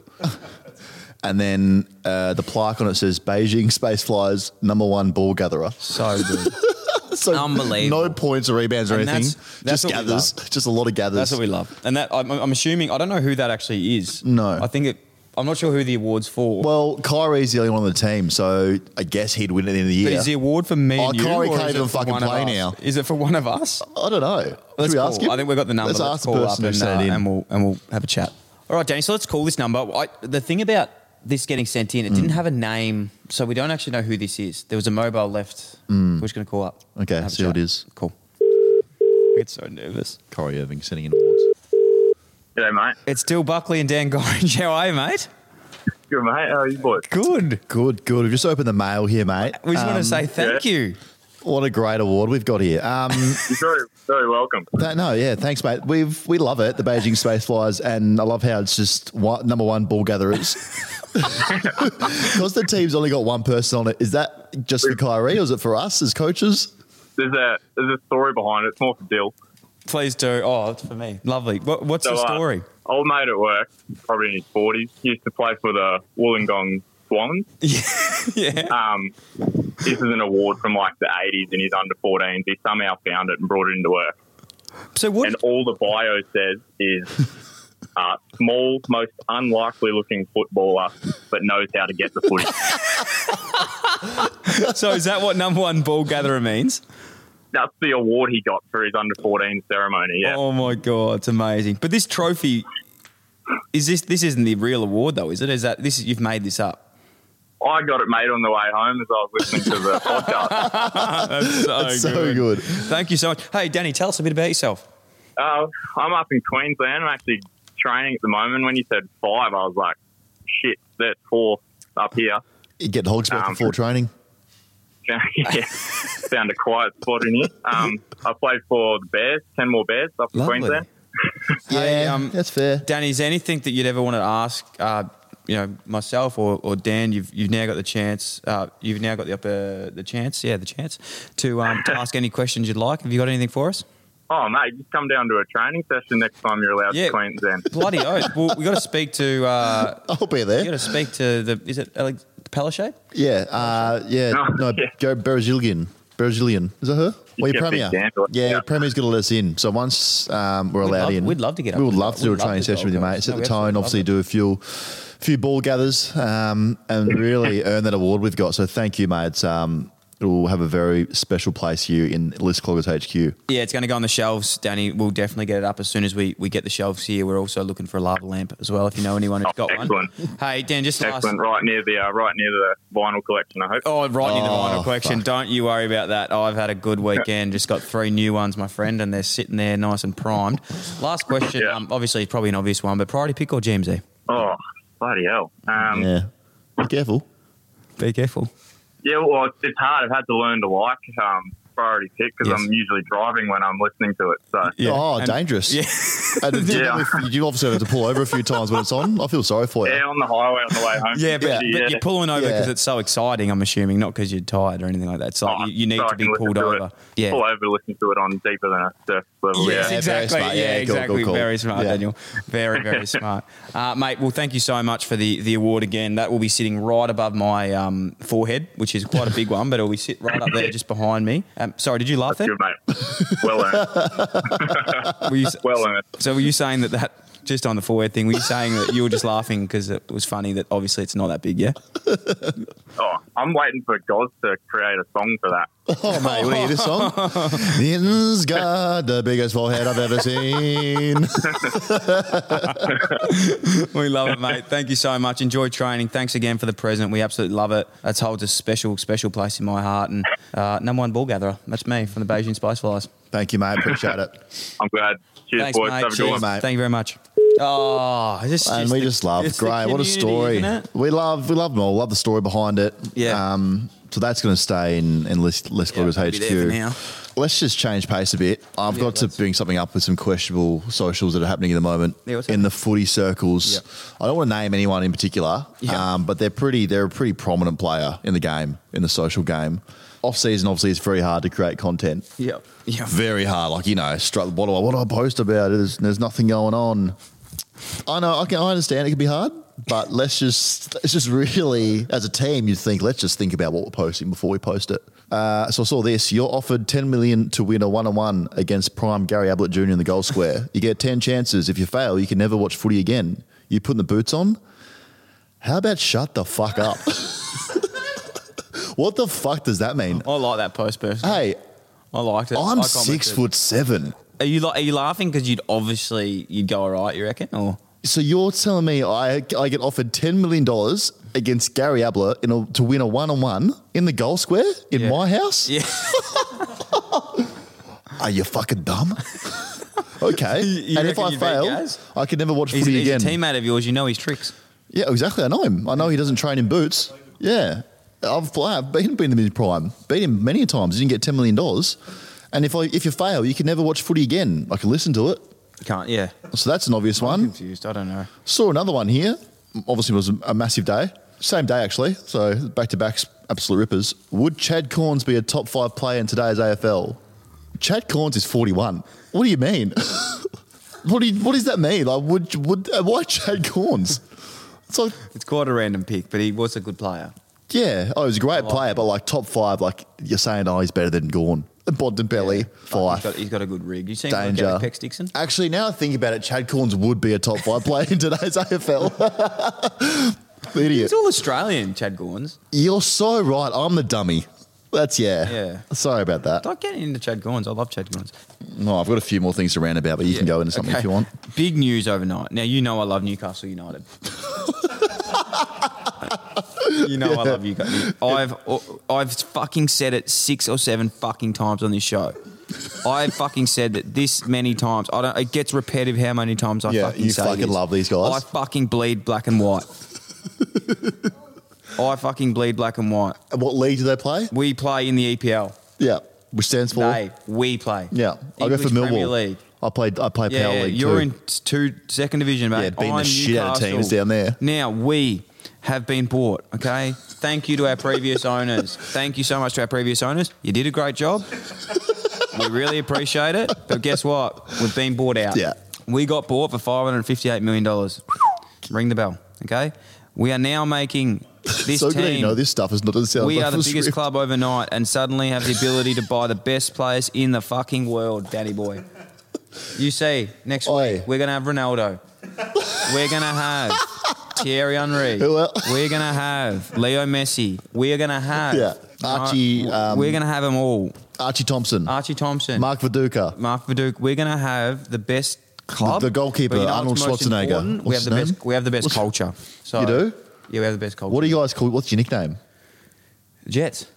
And then the plaque on it says Beijing Space Flyers #1 ball gatherer.
So good.
So
Unbelievable.
No points or rebounds or
And
anything.
that's
Just
what we
gathers.
love.
Just a lot of gathers.
That's what we love. And that I'm assuming, I don't know who that actually is.
No.
I'm not sure who the award's for.
Well, Kyrie's the only one on the team, so I guess he'd win at the end of the
but
year.
is the award for me and you?
Kyrie
or
can't
is it
even
for
fucking
one of
play
us?
now.
Is it for one of us?
I don't know. Should
Let's
we
call.
ask him?
I think we've got the number.
Let's ask the
call
person
up
who sent it in.
and we'll have a chat. All right, Danny. So let's call this number. The thing about this getting sent in, it didn't have a name, so we don't actually know who this is. There was a mobile left. We're just going to call up.
Okay,
Have a
see who
chat.
it is.
Cool. I get so nervous.
Kyrie Irving sending in awards.
G'day, mate.
It's still Buckley and Dan Gorringe. How are you, mate?
Good, mate. How are you, boys?
Good.
Good. We've just opened the mail here, mate.
We just want to say thank you.
What a great award we've got here.
You're very, very welcome.
Thanks, mate. We love it, the Beijing Space Flyers, and I love how it's just #1 ball gatherers. Because the team's only got one person on it, is that just for Kyrie or is it for us as coaches?
There's a story behind it. It's more for Dill.
Please do. Oh, it's for me. Lovely. What's the story?
Old mate at work, probably in his 40s, he used to play for the Wollongong Swans.
Yeah.
This is an award from like the 80s and he's under 14s. He somehow found it and brought it into work.
So what?
And all the bio says is small, most unlikely looking footballer, but knows how to get the footy.
So is that what #1 ball gatherer means?
That's the award he got for his under 14 ceremony. Yeah.
Oh my god, it's amazing. But this trophy this isn't the real award though, is it? Is that you've made this up?
I got it made on the way home as I was listening to the podcast.
That's
So good.
Thank you so much. Hey, Danny, tell us a bit about yourself.
I'm up in Queensland. I'm actually training at the moment. When you said 5, I was like, shit, that's 4 up here.
You get the hogs back before training.
Yeah, found a quiet spot in here. I played for the Bears, Kenmore Bears up in
Lovely.
Queensland.
Yeah, that's fair.
Danny, is there anything that you'd ever want to ask, myself or Dan? You've now got the chance. You've now got the chance to ask any questions you'd like. Have you got anything for us?
Oh, mate, just come down to a training session next time you're allowed to Queensland.
Bloody oath. Well, we got to speak to.
I'll be there.
You got to speak to the. Is it Alex Palaszczuk?
Yeah, Joe Berezillian. Is that her? Well, your Premier. Yeah, Premier's going to let us in. So once we're allowed in.
We'd love to get up.
We would love to do a training session with you, mate. Set the tone, obviously do a few ball gathers and really earn that award we've got. So thank you, mate. It will have a very special place here in List Cloggers HQ.
Yeah, it's going to go on the shelves, Danny. We'll definitely get it up as soon as we get the shelves here. We're also looking for a lava lamp as well, if you know anyone who's got
excellent.
one. Hey, Dan, just
excellent. Right near the vinyl collection, I hope.
Oh, right near the vinyl collection. Fuck. Don't you worry about that. I've had a good weekend. Just got 3 new ones, my friend, and they're sitting there nice and primed. Last question, obviously it's probably an obvious one, but priority pick or GMZ?
Oh, bloody hell.
Yeah. Be careful.
Be careful.
Yeah, well, it's hard. I've had to learn to like priority pick because I'm usually driving when I'm listening to it. So
dangerous.
Yeah.
You obviously have to pull over a few times when it's on. I feel sorry for you.
Yeah, on the highway on the way home.
Yeah, but you're pulling over because it's so exciting, I'm assuming, not because you're tired or anything like that. It's like you need to be pulled over.
Yeah. Pull over to listen to it on deeper than a surf level.
Yes, exactly. Exactly.
Cool.
Very smart, Daniel. Very, very smart. Mate, well, thank you so much for the award again. That will be sitting right above my forehead, which is quite a big one, but it will be sit right up there just behind me. Sorry, did you laugh there?
Good, mate. Well earned. Well earned.
So were you saying that just on the forehead thing, were you saying that you were just laughing because it was funny that obviously it's not that big, yeah?
Oh, I'm waiting for Goz to create a song for that.
Oh, mate, you want to hear this song? He's got the biggest forehead I've ever seen.
We love it, mate. Thank you so much. Enjoy training. Thanks again for the present. We absolutely love it. It holds a special, special place in my heart. And number 1 ball gatherer, that's me from the Beijing Spice Flies.
Thank you, mate. Appreciate it.
I'm glad. Cheers,
thanks,
boys.
Mate.
Have a good one,
mate.
Thank you very much. Oh,
we just love it. Great. What a story. We love them all. Love the story behind it.
Yeah.
So that's going to stay in List Cloggers HQ. Let's just change pace a bit. I've got to bring something up with some questionable socials that are happening at the moment in the footy circles.
Yeah.
I don't want to name anyone in particular, but they're a pretty prominent player in the game, in the social game. Off season, obviously, it's very hard to create content.
Yeah.
Very hard. Like, what do I post about? There's nothing going on. I know. I understand it can be hard, but let's just really, as a team, let's just think about what we're posting before we post it. So I saw this. You're offered $10 million to win a 1-on-1 against prime Gary Ablett Jr. in the goal square. You get 10 chances. If you fail, you can never watch footy again. You putting the boots on? How about shut the fuck up? What the fuck does that mean?
I like that post, personally.
Hey,
I liked it.
I'm 6'7".
Are you laughing because you'd go all right, you reckon? Or
so you're telling me I get offered $10 million against Gary Ablett to win a 1-on-1 in the goal square in my house?
Yeah.
Are you fucking dumb? Okay. And if I fail, I can never watch footy again.
He's a teammate of yours. You know his tricks.
Yeah, exactly. I know him. I know he doesn't train in boots. Yeah. I've beaten him in his prime. Beat him many times. He didn't get $10 million. And if you fail, you can never watch footy again. I can listen to it.
You can't, yeah.
So that's an obvious one.
I'm confused. I don't know.
Saw another one here. Obviously, it was a massive day. Same day, actually. So back-to-backs, absolute rippers. Would Chad Corns be a top 5 player in today's AFL? Chad Corns is 41. What do you mean? What does that mean? Like, why Chad Corns?
It's quite a random pick, but he was a good player.
Yeah. Oh, he was a great player, but like top 5, like you're saying, he's better than Gawn. Bontempelli, Fife.
He's got a good rig. You seen
Danger.
Peck Dixon?
Actually, now I think about it, Chad Corns would be a top 5 player in today's AFL. Idiot.
He's all Australian, Chad Corns.
You're so right. I'm the dummy. That's
Yeah.
Sorry about that.
Don't get into Chad Gaunce. I love Chad Gaunce.
No, I've got a few more things to rant about, but you can go into something if you want.
Big news overnight. Now, you know I love Newcastle United. You know I love you guys. I've fucking said it 6 or 7 fucking times on this show. I fucking said that this many times. It gets repetitive how many times I fucking
you
say
fucking
this.
love these guys.
I fucking bleed black and white. I fucking bleed black and white.
And what league do they play?
We play in the EPL.
Yeah, which stands for?
We play.
Yeah, I go for
English Premier
Millwall.
League.
I play Power League
you're
too.
in second division, mate.
Yeah, beating
I'm
the shit out of
Newcastle.
teams down there.
Now, we have been bought, okay? Thank you to our previous owners. Thank you so much to our previous owners. You did a great job. We really appreciate it. But guess what? We've been bought out.
Yeah.
We got bought for $558 million. Ring the bell, okay? We are now making this
So
team...
good you know this stuff is not as sound.
We are the biggest club overnight and suddenly have the ability to buy the best players in the fucking world, Danny boy. You see, next
Oi.
week, we're going to have Ronaldo. We're going to have Thierry Henry.
Who else?
We're going to have Leo Messi. We're going to have...
Archie.
we're going to have them all.
Archie Thompson.
Archie Thompson.
Mark Viduka.
We're going to have the best club.
The goalkeeper,
But you know
Arnold
what's most
Schwarzenegger.
important?
What's his name?
We have the best culture. So,
You do?
Yeah, we have the best culture.
What do you guys call? What's your nickname?
Jets.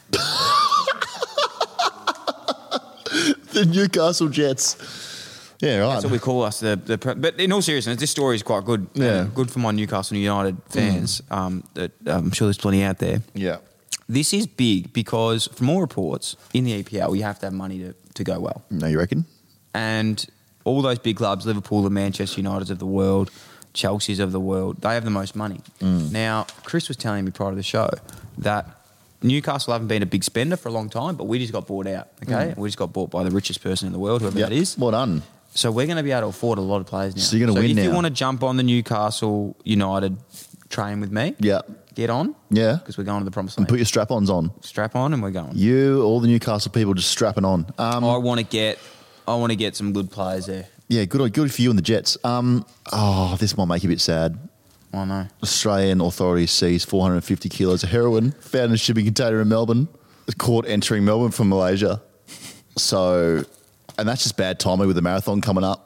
The Newcastle Jets. Yeah, right.
That's what we call us. But in all seriousness, this story is quite good.
Yeah.
Good for my Newcastle United fans. That I'm sure there's plenty out there.
Yeah.
This is big because from all reports, in the EPL, you have to have money to go well.
No, you reckon?
And all those big clubs, Liverpool, the Manchester Uniteds of the world, Chelsea's of the world, they have the most money. Now, Chris was telling me prior to the show that Newcastle haven't been a big spender for a long time, but we just got bought out, okay? We just got bought by the richest person in the world, whoever that is.
Well done.
So we're going to be able to afford a lot of players now.
So you're gonna win
if
now.
you want to jump on the Newcastle United train with me,
Yeah.
get on.
Yeah.
Because we're going to the promised
And
land.
put your strap-ons on.
Strap on and we're going.
You, all the Newcastle people, just strapping on.
I want to get some good players there.
Yeah, good for you and the Jets. This might make you a bit sad.
I know.
Australian authorities seized 450 kilos of heroin found in a shipping container in Melbourne. Caught entering Melbourne from Malaysia. So, and that's just bad timing with the marathon coming up.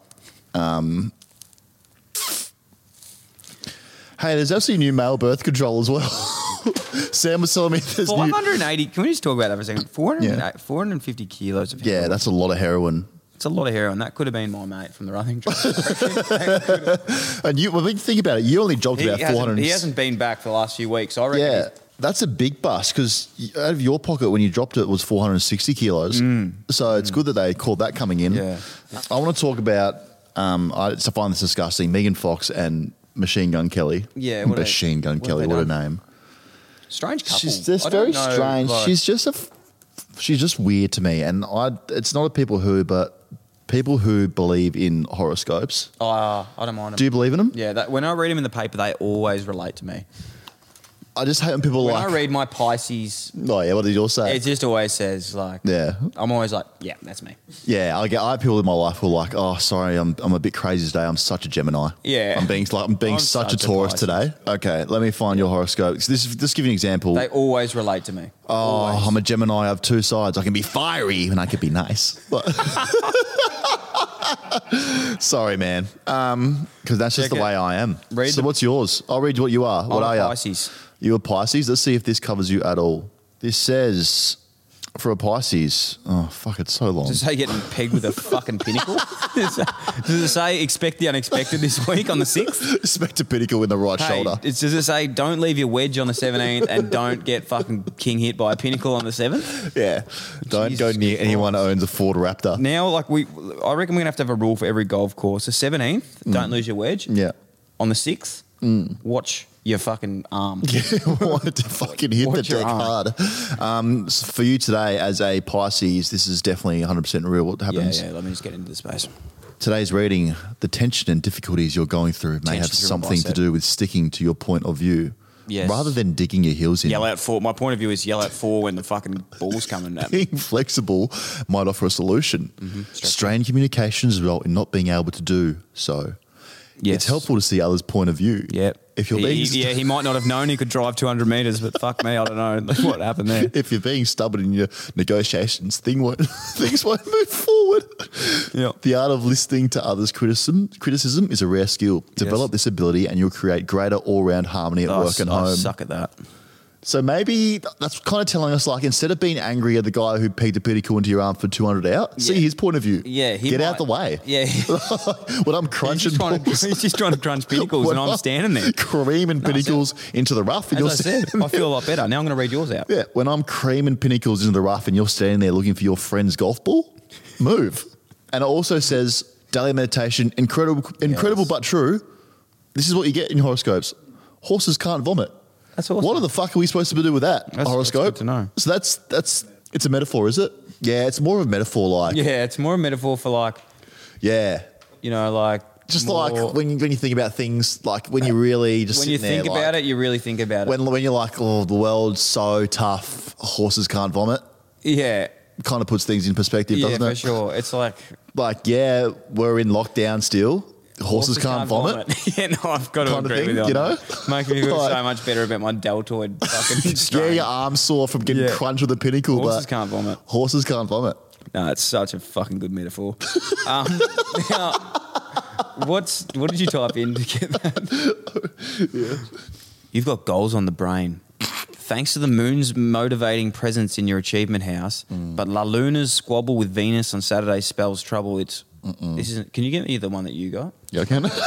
Hey, there's actually new male birth control as well. Sam was telling me there's new...
480. Can we just talk about that for a second? 450 kilos of heroin.
Yeah, that's a lot of heroin.
It's a lot of heroin. That could have been my mate from the running track.
And think about it. You only jogged about 400.
He hasn't been back for the last few weeks. I reckon.
Yeah, that's a big bust because out of your pocket when you dropped it was 460 kilos. So it's good that they called that coming in.
Yeah.
I want to talk about, I find this disgusting, Megan Fox and Machine Gun Kelly.
Yeah.
Machine Gun Kelly, what a name.
Strange couple.
She's just
I don't
very
know,
strange.
like-
She's just weird to me. And it's not a people who believe in horoscopes.
I don't mind them.
Do you believe in them?
Yeah, when I read them in the paper, they always relate to me.
I just hate when people
When
like...
I read my Pisces,
Oh, yeah, what did yours say?
it just always says like,
Yeah.
I'm always like, yeah, that's me.
Yeah, I have people in my life who are like, oh, sorry, I'm a bit crazy today. I'm such a Gemini.
Yeah.
I'm being
I'm
such a
such a
Taurus
Pisces.
today. Okay, let me find your horoscope. So just give you an example.
They always relate to me.
Oh,
Always.
I'm a Gemini. I have two sides. I can be fiery and I can be nice. But sorry, man. Because that's just
Check
the way
it.
I am.
Read
So
the-
what's yours? I'll read what you are. What
I'm
are
a
you?
Pisces.
You're a Pisces. Let's see if this covers you at all. This says for a Pisces. Oh fuck! It's so long.
Does it say getting pegged with a fucking pinnacle? Does it say expect the unexpected this week on the 6th?
Expect a pinnacle in the right
Hey,
shoulder.
does it say don't leave your wedge on the 17th and don't get fucking king hit by a pinnacle on the 7th?
Yeah. Don't
Jesus
go near anyone who owns a Ford Raptor.
Now, I reckon we're going to have a rule for every golf course. The 17th, don't lose your wedge.
Yeah.
On the 6th, watch your fucking arm.
Wanted to fucking hit the
Watch your
deck hard. So for you today, as a Pisces, this is definitely 100% real what happens.
Yeah, let me just get into the space.
Today's reading, the tension and difficulties you're going through may have
Tension through
something to
bicep.
do with sticking to your point of view.
Yes.
Rather than digging your heels in.
Yell out 4. My point of view is yell out 4 when the fucking ball's coming at me.
Being flexible might offer a solution. Strained communications result in not being able to do so.
Yes.
It's helpful to see others' point of view.
Yep.
if you're being
he might not have known he could drive 200 metres, but fuck me, I don't know what happened there.
if you're being stubborn in your negotiations, things won't move forward.
Yeah.
The art of listening to others' criticism is a rare skill. Develop this ability and you'll create greater all-round harmony at work and
I
home.
suck at that.
So maybe that's kind of telling us, like, instead of being angry at the guy who pegged a pinnacle into your arm for 200 out, see his point of view.
Yeah,
Get out the way.
Yeah.
When I'm crunching
he's just trying to crunch pinnacles and I'm standing there.
creaming pinnacles into the rough. And
As I said, I feel a lot better. Now I'm going to read yours out.
Yeah, when I'm creaming pinnacles into the rough and you're standing there looking for your friend's golf ball, move. And it also says daily meditation, incredible but true. This is what you get in horoscopes. Horses can't vomit.
That's awesome.
What the fuck are we supposed to do with that horoscope?
That's good to know.
So that's it's a metaphor, is it? Yeah, it's more of a metaphor, like.
Yeah, it's more a metaphor for like,
Yeah.
you know, like
Just
more,
like when you think about things, like when you really just
when you
sitting
think
there,
about
like,
it, you really think about it.
when you're like, oh, the world's so tough, horses can't vomit.
Yeah,
Kind of puts things in perspective,
yeah,
doesn't
for
it?
sure. It's like
Like, yeah, we're in lockdown still. Horses can't vomit.
Yeah, no, I've got to
Kind of
agree
thing,
with you. On
you know?
that. Make me feel
Like-
so much better about my deltoid fucking
Yeah,
strain.
your arm's sore from getting
Yeah.
crunched with a pinnacle.
Horses
but
can't vomit.
Horses can't vomit.
No, it's such a fucking good metaphor. Now, what did you type in to get that? You've got goals on the brain. Thanks to the moon's motivating presence in your achievement house, but La Luna's squabble with Venus on Saturday spells trouble. This isn't. Can you get me the one that you got?
Yeah, I can.
The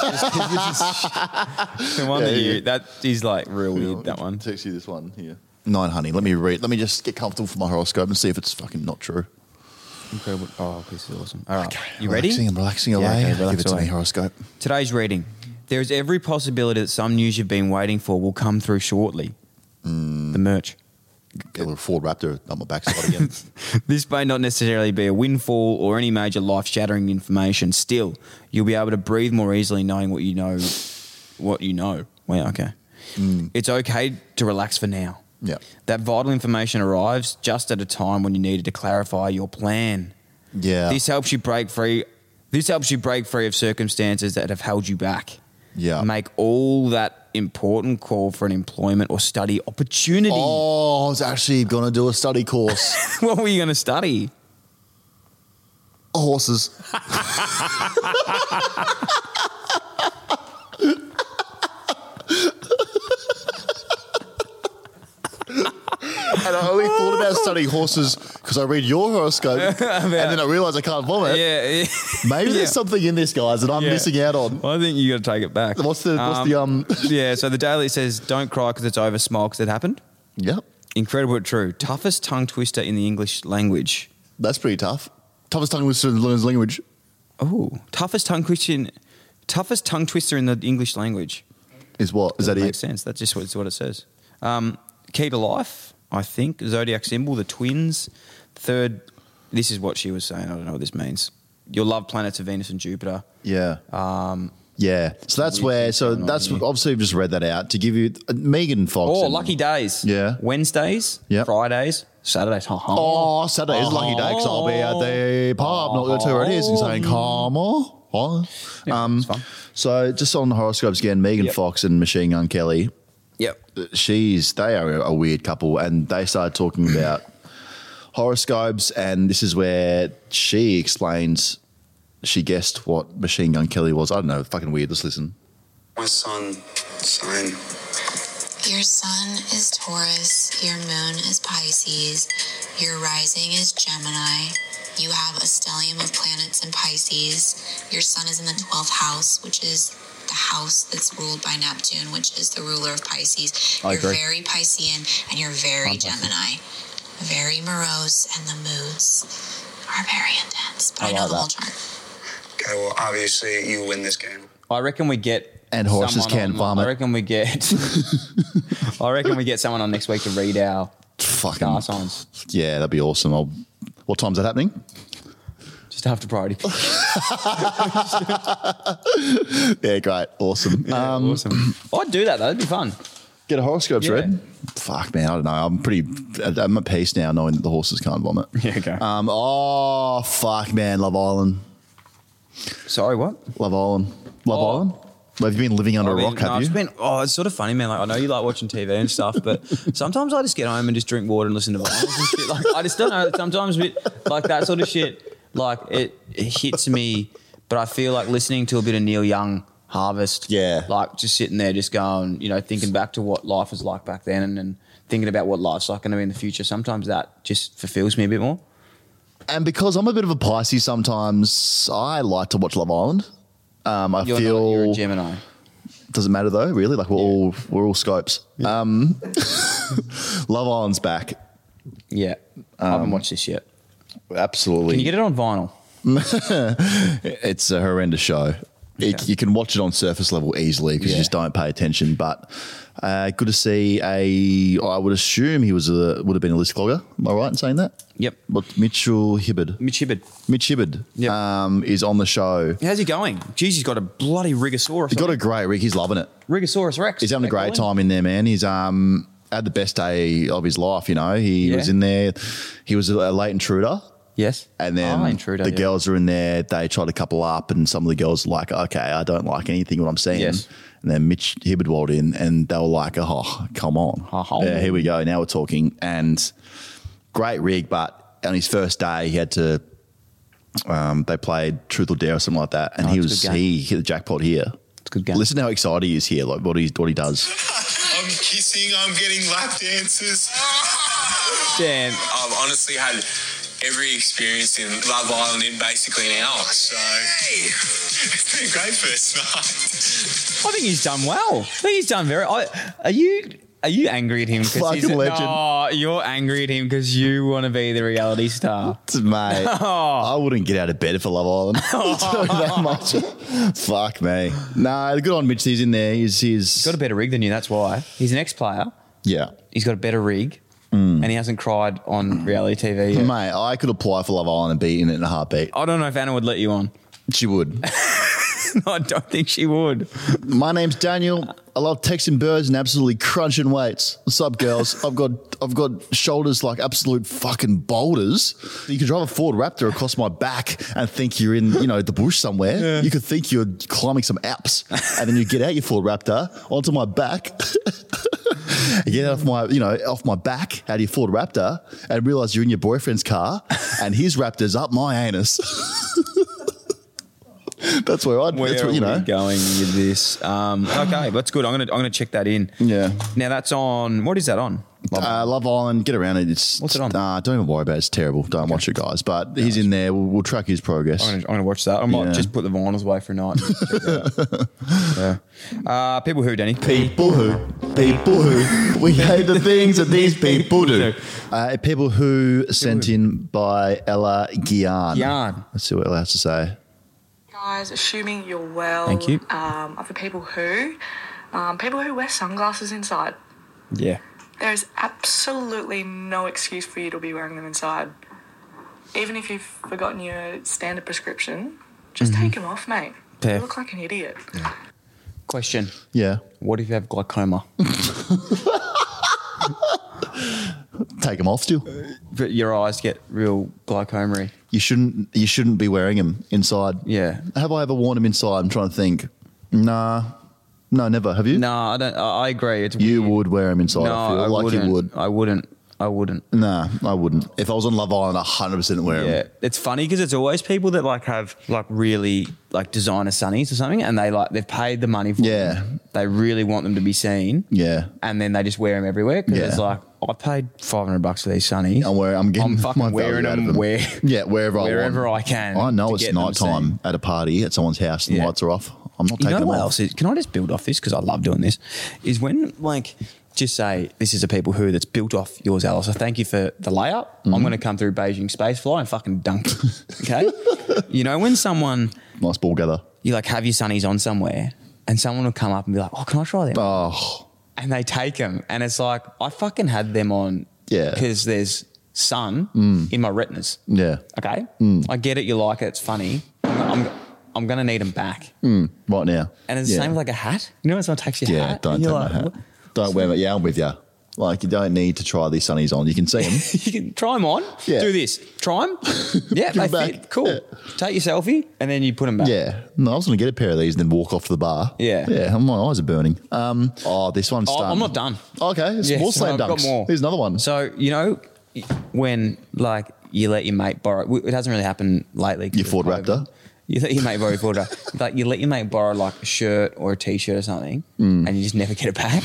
one that is like real weird. That one.
Text you this one here. 9, honey. Let me read. Let me just get comfortable for my horoscope and see if it's fucking not true.
Incredible. Oh, this is awesome. All right, you ready?
I'm relaxing away.
Yeah, okay, relax
Give it to
away.
me, horoscope.
Today's reading. There is every possibility that some news you've been waiting for will come through shortly. The merch.
Get a little Ford Raptor on my backside again.
This may not necessarily be a windfall or any major life-shattering information. Still, you'll be able to breathe more easily knowing what you know. What you know. Well, okay. It's okay to relax for now.
Yeah.
That vital information arrives just at a time when you needed to clarify your plan.
Yeah.
This helps you break free. This helps you break free of circumstances that have held you back.
Yeah.
Make all that important call for an employment or study opportunity.
Oh, I was actually going to do a study course.
What were you going to study?
Horses. And I only thought about studying horses because I read your horoscope and then I realised I can't vomit.
Yeah.
Maybe
Yeah.
there's something in this, guys, that I'm
Yeah.
missing out on.
I think you got to take it back.
What's the
Yeah, so the daily says, don't cry because it's over, smile because it happened.
Yep.
Incredible but true. Toughest tongue twister in the English language.
That's pretty tough. Toughest tongue twister in the language.
Oh, toughest tongue twister in the English language.
Is what? Is that
Makes
it?
sense. That's just what it says. Key to life, I think. Zodiac symbol, the twins. Third, this is what she was saying. I don't know what this means. Your love planets are Venus and Jupiter.
Yeah. Yeah. So that's where, so
going on
that's
here.
obviously we've just read that out to give you Megan Fox.
Oh,
and-
lucky days.
Yeah.
Wednesdays,
Yep.
Fridays, Saturdays.
Oh, Saturday is a lucky day because I'll be at the pub. Not going to tell you where it is. And saying, come on.
It's fun.
So just on the horoscopes again, Megan
Yep.
Fox and Machine Gun Kelly.
Yep.
They are a weird couple, and they started talking about horoscopes, and this is where she explains. She guessed what Machine Gun Kelly was. I don't know, fucking weird. Let's listen.
My sun sign.
Your sun is Taurus, your moon is Pisces, your rising is Gemini. You have a stellium of planets in Pisces. Your sun is in the 12th house, which is the house that's ruled by Neptune, which is the ruler of Pisces.
I
You're
agree.
very Piscean and you're very Gemini. Very morose, and the moods are very intense. But I know
like
the whole
that.
chart.
Okay, well, obviously you win this game.
I reckon we get
And horses
someone
can
on-
vomit.
I reckon we get. I reckon we get someone on next week to read our
Fucking
star signs.
yeah, that'd be awesome. What time's that happening?
Just after priority.
Yeah, great, awesome.
Awesome. I'd do that though. It'd be fun.
Get a horoscopes
Yeah.
read. Fuck man, I don't know. I'm at peace now, knowing that the horses can't vomit.
Yeah, okay.
Oh fuck, man, Love Island.
Sorry, what?
Love Island. Love
Oh.
Island. Have you been living under a rock,
No,
have you?
it's sort of funny, man. Like, I know you like watching TV and stuff, but sometimes I just get home and just drink water and listen to vinyls and shit. Like, I just don't know. Sometimes like that sort of shit, like it hits me. But I feel like listening to a bit of Neil Young, Harvest.
Yeah.
Like just sitting there, just going, thinking back to what life was like back then and thinking about what life's like going to be in the future. Sometimes that just fulfills me a bit more.
And because I'm a bit of a Pisces sometimes, I like to watch Love Island.
You're a Gemini.
Doesn't matter though, really. Like we're all scopes.
Yeah.
Love Island's back.
Yeah. I haven't watched this yet.
Absolutely.
Can you get it on vinyl?
It's a horrendous show.
Okay.
You can watch it on surface level easily because you just don't pay attention. But good to see I would assume he would have been a list clogger. Am I right in saying that?
Yep.
But Mitch Hibbard.
Mitch Hibbard.
Yep. Is on the show.
How's he going? Jeez, he's got a bloody Rigosaurus.
He's got a great rig. He's loving it.
Rigosaurus Rex.
He's having a great time in there, man. He's had the best day of his life, He was in there. He was a late intruder.
Yes.
And then the girls are in there. They try to couple up, and some of the girls are like, okay, I don't like anything what I'm seeing.
Yes.
And then Mitch Hibbard walked in, and they were like, oh, come on. Yeah, here we go. Now we're talking. And great rig, but on his first day, he had to, they played Truth or Dare or something like that, and he hit the jackpot here.
It's a good game.
Listen to how excited he is here, like what he does.
I'm kissing, I'm getting lap dances.
Dan.
I've honestly had every experience in Love Island in basically an hour, so it's been a great first night.
I think he's done well. I think he's done very. Are you angry at him?
Fucking legend.
No, you're angry at him because you want to be the reality star,
mate. I wouldn't get out of bed for Love Island. I'll tell you that much. Fuck me. Nah, good on Mitch. He's in there. He's
got a better rig than you. That's why he's an ex-player.
Yeah,
he's got a better rig. And he hasn't cried on reality TV yet.
Mate, I could apply for Love Island and be in it in a heartbeat.
I don't know if Anna would let you on.
She would.
No, I don't think she would.
My name's Daniel. I love texting birds and absolutely crunching weights. What's up, girls? I've got shoulders like absolute fucking boulders. You could drive a Ford Raptor across my back and think you're in, the bush somewhere. Yeah. You could think you're climbing some Alps, and then you get out your Ford Raptor onto my back. You get off my back out of your Ford Raptor and realise you're in your boyfriend's car and his Raptor's up my anus. That's where I'd.
Where
that's what,
are we going with this? Okay, that's good. I'm gonna check that in.
Yeah.
Now that's on. What is that on?
Love Island. Get around it.
What's it on?
Don't even worry about it. It's terrible. Don't watch it, guys. But he's in there. We'll track his progress.
I'm gonna watch that. I might just put the vinyls away for a night. People who, Danny?
People who. We hate the things that these people do. People who sent in by Ella Gian. Let's see what Ella has to say.
Guys, assuming you're well.
Thank you.
For people who wear sunglasses inside.
Yeah.
There is absolutely no excuse for you to be wearing them inside. Even if you've forgotten your standard prescription, just take them off, mate.
Yeah.
You look like an idiot.
Question.
Yeah.
What if you have glaucoma?
Take them off still.
But your eyes get real glaucoma-y.
You shouldn't be wearing them inside.
Yeah.
Have I ever worn them inside? I'm trying to think. Nah. No, never. Have you?
No, I don't. I agree. It's
you
weird.
would wear them inside.
No,
I feel like
wouldn't.
you would.
I wouldn't.
Nah, I wouldn't. If I was on Love Island, 100% wear them.
Yeah, it's funny because it's always people that have really designer sunnies or something, and they've paid the money for them. They really want them to be seen.
Yeah,
and then they just wear them everywhere because it's like, I paid $500 for these sunnies.
I'm
fucking wearing them wherever I can.
I know it's night time at a party at someone's house and the lights are off. I'm not taking them
what
off.
else is? Can I just build off this because I love doing this? Is when just say this is a people who that's built off yours, Alice. So thank you for the layup. Mm-hmm. I'm going to come through Beijing Spacefly and fucking dunk it. Okay, when someone
nice ball gather,
you have your sunnies on somewhere, and someone will come up and be like, "Oh, can I try them?"
Oh.
And they take them, and it's like, I fucking had them on because there's sun in my retinas.
Yeah.
Okay? I get it, you like it, it's funny. I'm going to need them back.
Right now.
And it's the same with a hat. You know when someone takes your hat?
Yeah, don't take my hat. Don't wear it. Yeah, I'm with you. Like, you don't need to try these sunnies on. You can see them.
You can try them on.
Yeah.
Do this. Try them. Yeah, they
Give 'em back.
fit. Cool.
Yeah.
Take your selfie and then you put them back.
Yeah. No, I was going to get a pair of these and then walk off to the bar.
Yeah.
Yeah, my eyes are burning. This one's done.
I'm not done.
Okay, it's
Yes,
more slam
I've got
dunks.
more.
Here's another one.
So, you know, when, like, you let your mate borrow, it hasn't really happened lately. 'cause
Your
of
Ford
COVID.
Raptor?
You let your mate borrow your Ford Raptor. Like, you let your mate borrow, like, a shirt or a T-shirt or something and you just never get it back.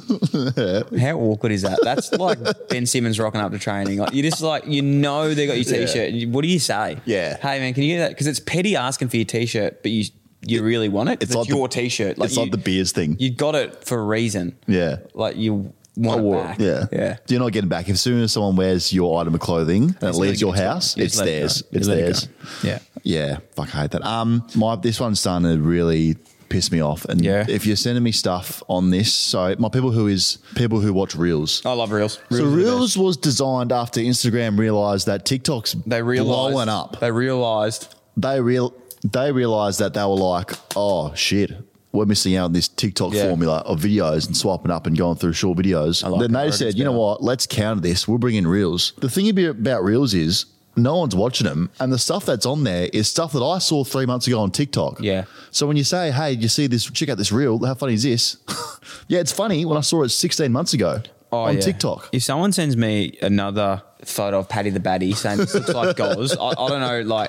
How awkward is that? That's like Ben Simmons rocking up to training. Like, you just, like, you know they got your T-shirt. And what do you say?
Yeah.
Hey, man, can you get that? Because it's petty asking for your T-shirt, but you really want it. It's
like
your T-shirt.
It's like the beers thing.
You got it for a reason.
Yeah.
Like, you want it back.
Yeah. You're not getting back. As soon as someone wears your item of clothing and it leaves your house, it's theirs. It's theirs.
Yeah.
Yeah. Fuck, I hate that. This one's starting to really piss me off. And if you're sending me stuff on this, so my people who watch Reels.
I love Reels.
So Reels was designed after Instagram realised that TikTok's blowing up.
They realised.
They realised that they were like, oh shit, we're missing out on this TikTok formula of videos and swiping up and going through short videos. Then they said, you know what, let's counter this. We'll bring in Reels. The thing about Reels is no one's watching them, and the stuff that's on there is stuff that I saw 3 months ago on TikTok.
Yeah.
So when you say, hey, you see this, check out this Reel, how funny is this? Yeah, it's funny when I saw it 16 months ago on TikTok.
If someone sends me another photo of Paddy the Baddy saying this looks like Goz, I don't know, like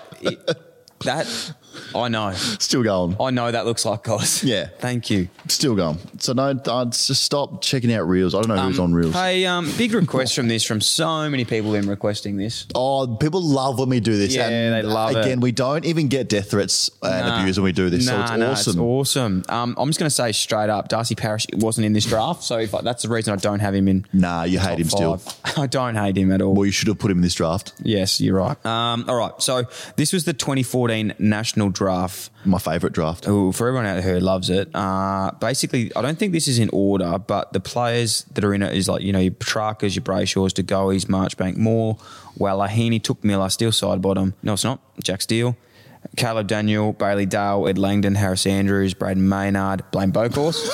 that. I know.
Still going.
I know that looks like Goz.
Yeah.
Thank you.
Still going. So no, I'd just stop checking out Reels. I don't know who's on Reels.
Hey, big request from so many people have been requesting this.
Oh, people love when we do this.
Yeah,
and
they love it.
Again, we don't even get death threats and abuse when we do this, so it's awesome.
It's awesome. I'm just going to say straight up, Darcy Parish wasn't in this draft, so that's the reason I don't have him in.
Nah, you hate him still.
I don't hate him at all.
Well, you should have put him in this draft.
Yes, you're right. All right, so this was the 2014 national draft.
My favourite draft.
Oh, for everyone out there who loves it. Basically, I don't think this is in order, but the players that are in it is like, you know, your Petrarcas, your Brayshaws, De Goey's, Marchbank, Moore, Wallahini, Took Miller, Steele side bottom. No, it's not. Jack Steele, Caleb Daniel, Bailey Dale, Ed Langdon, Harris Andrews, Braden Maynard, Blaine Bocorse.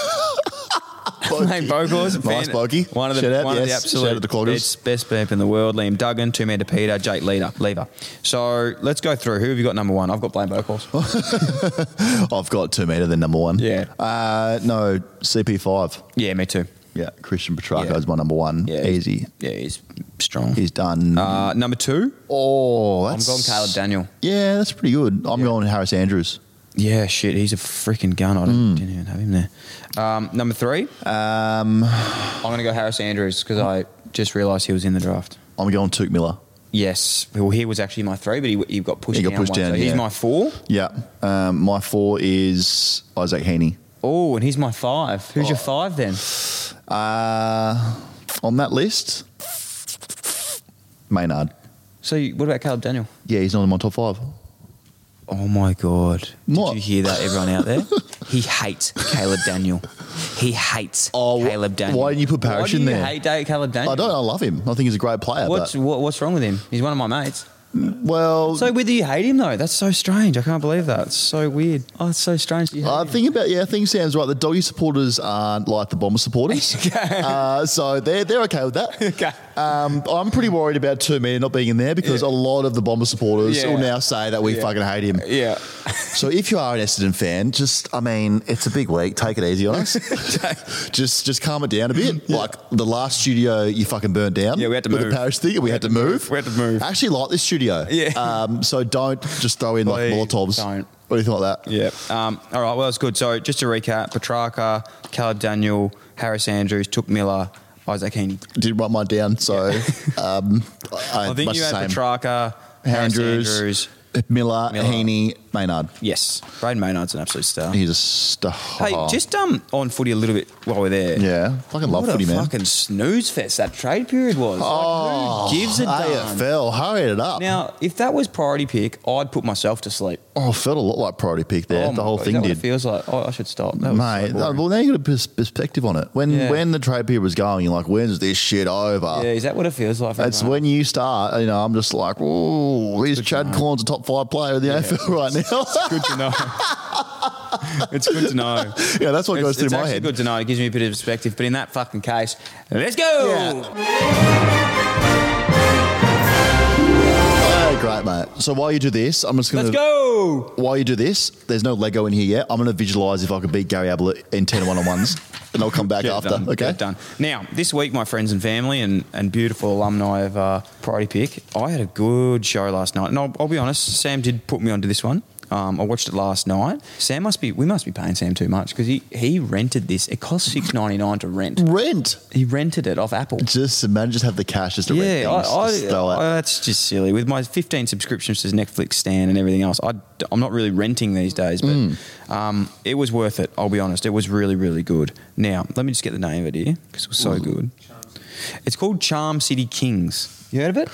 Blaine Bocorse.
Nice bogey.
One of the absolute
Shout out to Cloggers.
best beep in the world. Liam Duggan, 2 metre Peter, Jake Lever. So let's go through. Who have you got number one? I've got Blaine Bocorse.
I've got 2 metre then number one.
Yeah.
No, CP5.
Yeah, me too.
Yeah, Christian Petrarca is my number one.
Yeah,
Easy.
Yeah, he's strong.
He's done.
Number two?
Oh,
I'm going Caleb Daniel.
Yeah, that's pretty good. I'm going Harris Andrews.
Yeah, shit, he's a freaking gun. I didn't even have him there. Number three? I'm going to go Harris Andrews because I just realised he was in the draft.
I'm going Took Miller.
Yes. Well, he was actually my three, but he got pushed down.
He got pushed down,
so he's my four?
Yeah. My 4 is Isaac Heaney.
Oh, and he's my 5. Who's your 5 then?
On that list, Maynard.
So what about Caleb Daniel?
Yeah, he's not in my top 5.
Oh, my God.
What?
Did you hear that, everyone out there? He hates Caleb Daniel. He hates Caleb Daniel.
Why didn't you put Parrish in there?
Why do you hate Caleb Daniel?
I don't. I love him. I think he's a great player.
What's wrong with him? He's one of my mates.
Well,
so whether you hate him though, that's so strange. I can't believe that. It's so weird. Oh, it's so strange.
I think Sam's right. The Doggy supporters aren't like the Bomber supporters, so they're okay with that.
Okay.
I'm pretty worried about 2 men not being in there because a lot of the Bomber supporters will now say that we fucking hate him.
Yeah.
So if you are an Essendon fan, it's a big week. Take it easy on us. just calm it down a bit. Yeah. Like the last studio you fucking burnt down.
Yeah, we had to
with
move.
the Parrish thing, and we had to move.
We had to move.
I actually like this studio.
Yeah.
So don't just throw in like Molotovs.
Don't.
What do you think about that?
Yeah. All right. Well, that's good. So just to recap: Petrarca, Caleb Daniel, Harris Andrews, Took Miller, Isaac Heaney.
Didn't write mine down, so
I think you had Petrarca, Harris Andrews,
Miller, Heaney, Maynard.
Yes. Braden Maynard's an absolute star.
He's a star.
Hey, just on footy a little bit while we're there.
Yeah. Fucking love footy, man.
What a fucking snooze fest that trade period was. Like, who gives a damn?
AFL, hurry it up.
Now, if that was priority pick, I'd put myself to sleep.
Oh, it felt a lot like priority pick there. The whole thing
is that
did.
What it feels like. Oh, I should stop. That was
Mate,
so boring.
well, now you got a perspective on it. When the trade period was going, you're like, when's this shit over?
Yeah, is that what it feels like?
It's when you start, I'm just like, oh, is Chad Corns a top 5 player in the AFL right now?
Good to know. It's good to know.
Yeah, that's what goes through
It's
my
actually
head.
good to know. It gives me a bit of perspective. But in that fucking case, let's go.
Oh, great, mate. So while you do this, I'm just going to...
Let's go.
While you do this, there's no Lego in here yet. I'm going to visualise if I could beat Gary Ablett in 10 one-on-ones, and I'll come back
Get
after.
done.
Okay?
Get done. Now, this week, my friends and family and beautiful alumni of Priority Pick, I had a good show last night. And I'll be honest, Sam did put me onto this one. I watched it last night. We must be paying Sam too much because he rented this. It cost $6.99 to rent.
Rent?
He rented it off Apple.
Just have the cash just to rent things. Just throw it.
That's just silly. With my 15 subscriptions to Netflix, Stan, and everything else, I'm not really renting these days, but it was worth it. I'll be honest. It was really, really good. Now, let me just get the name of it here because it was so good. It's called Charm City Kings. You heard of it?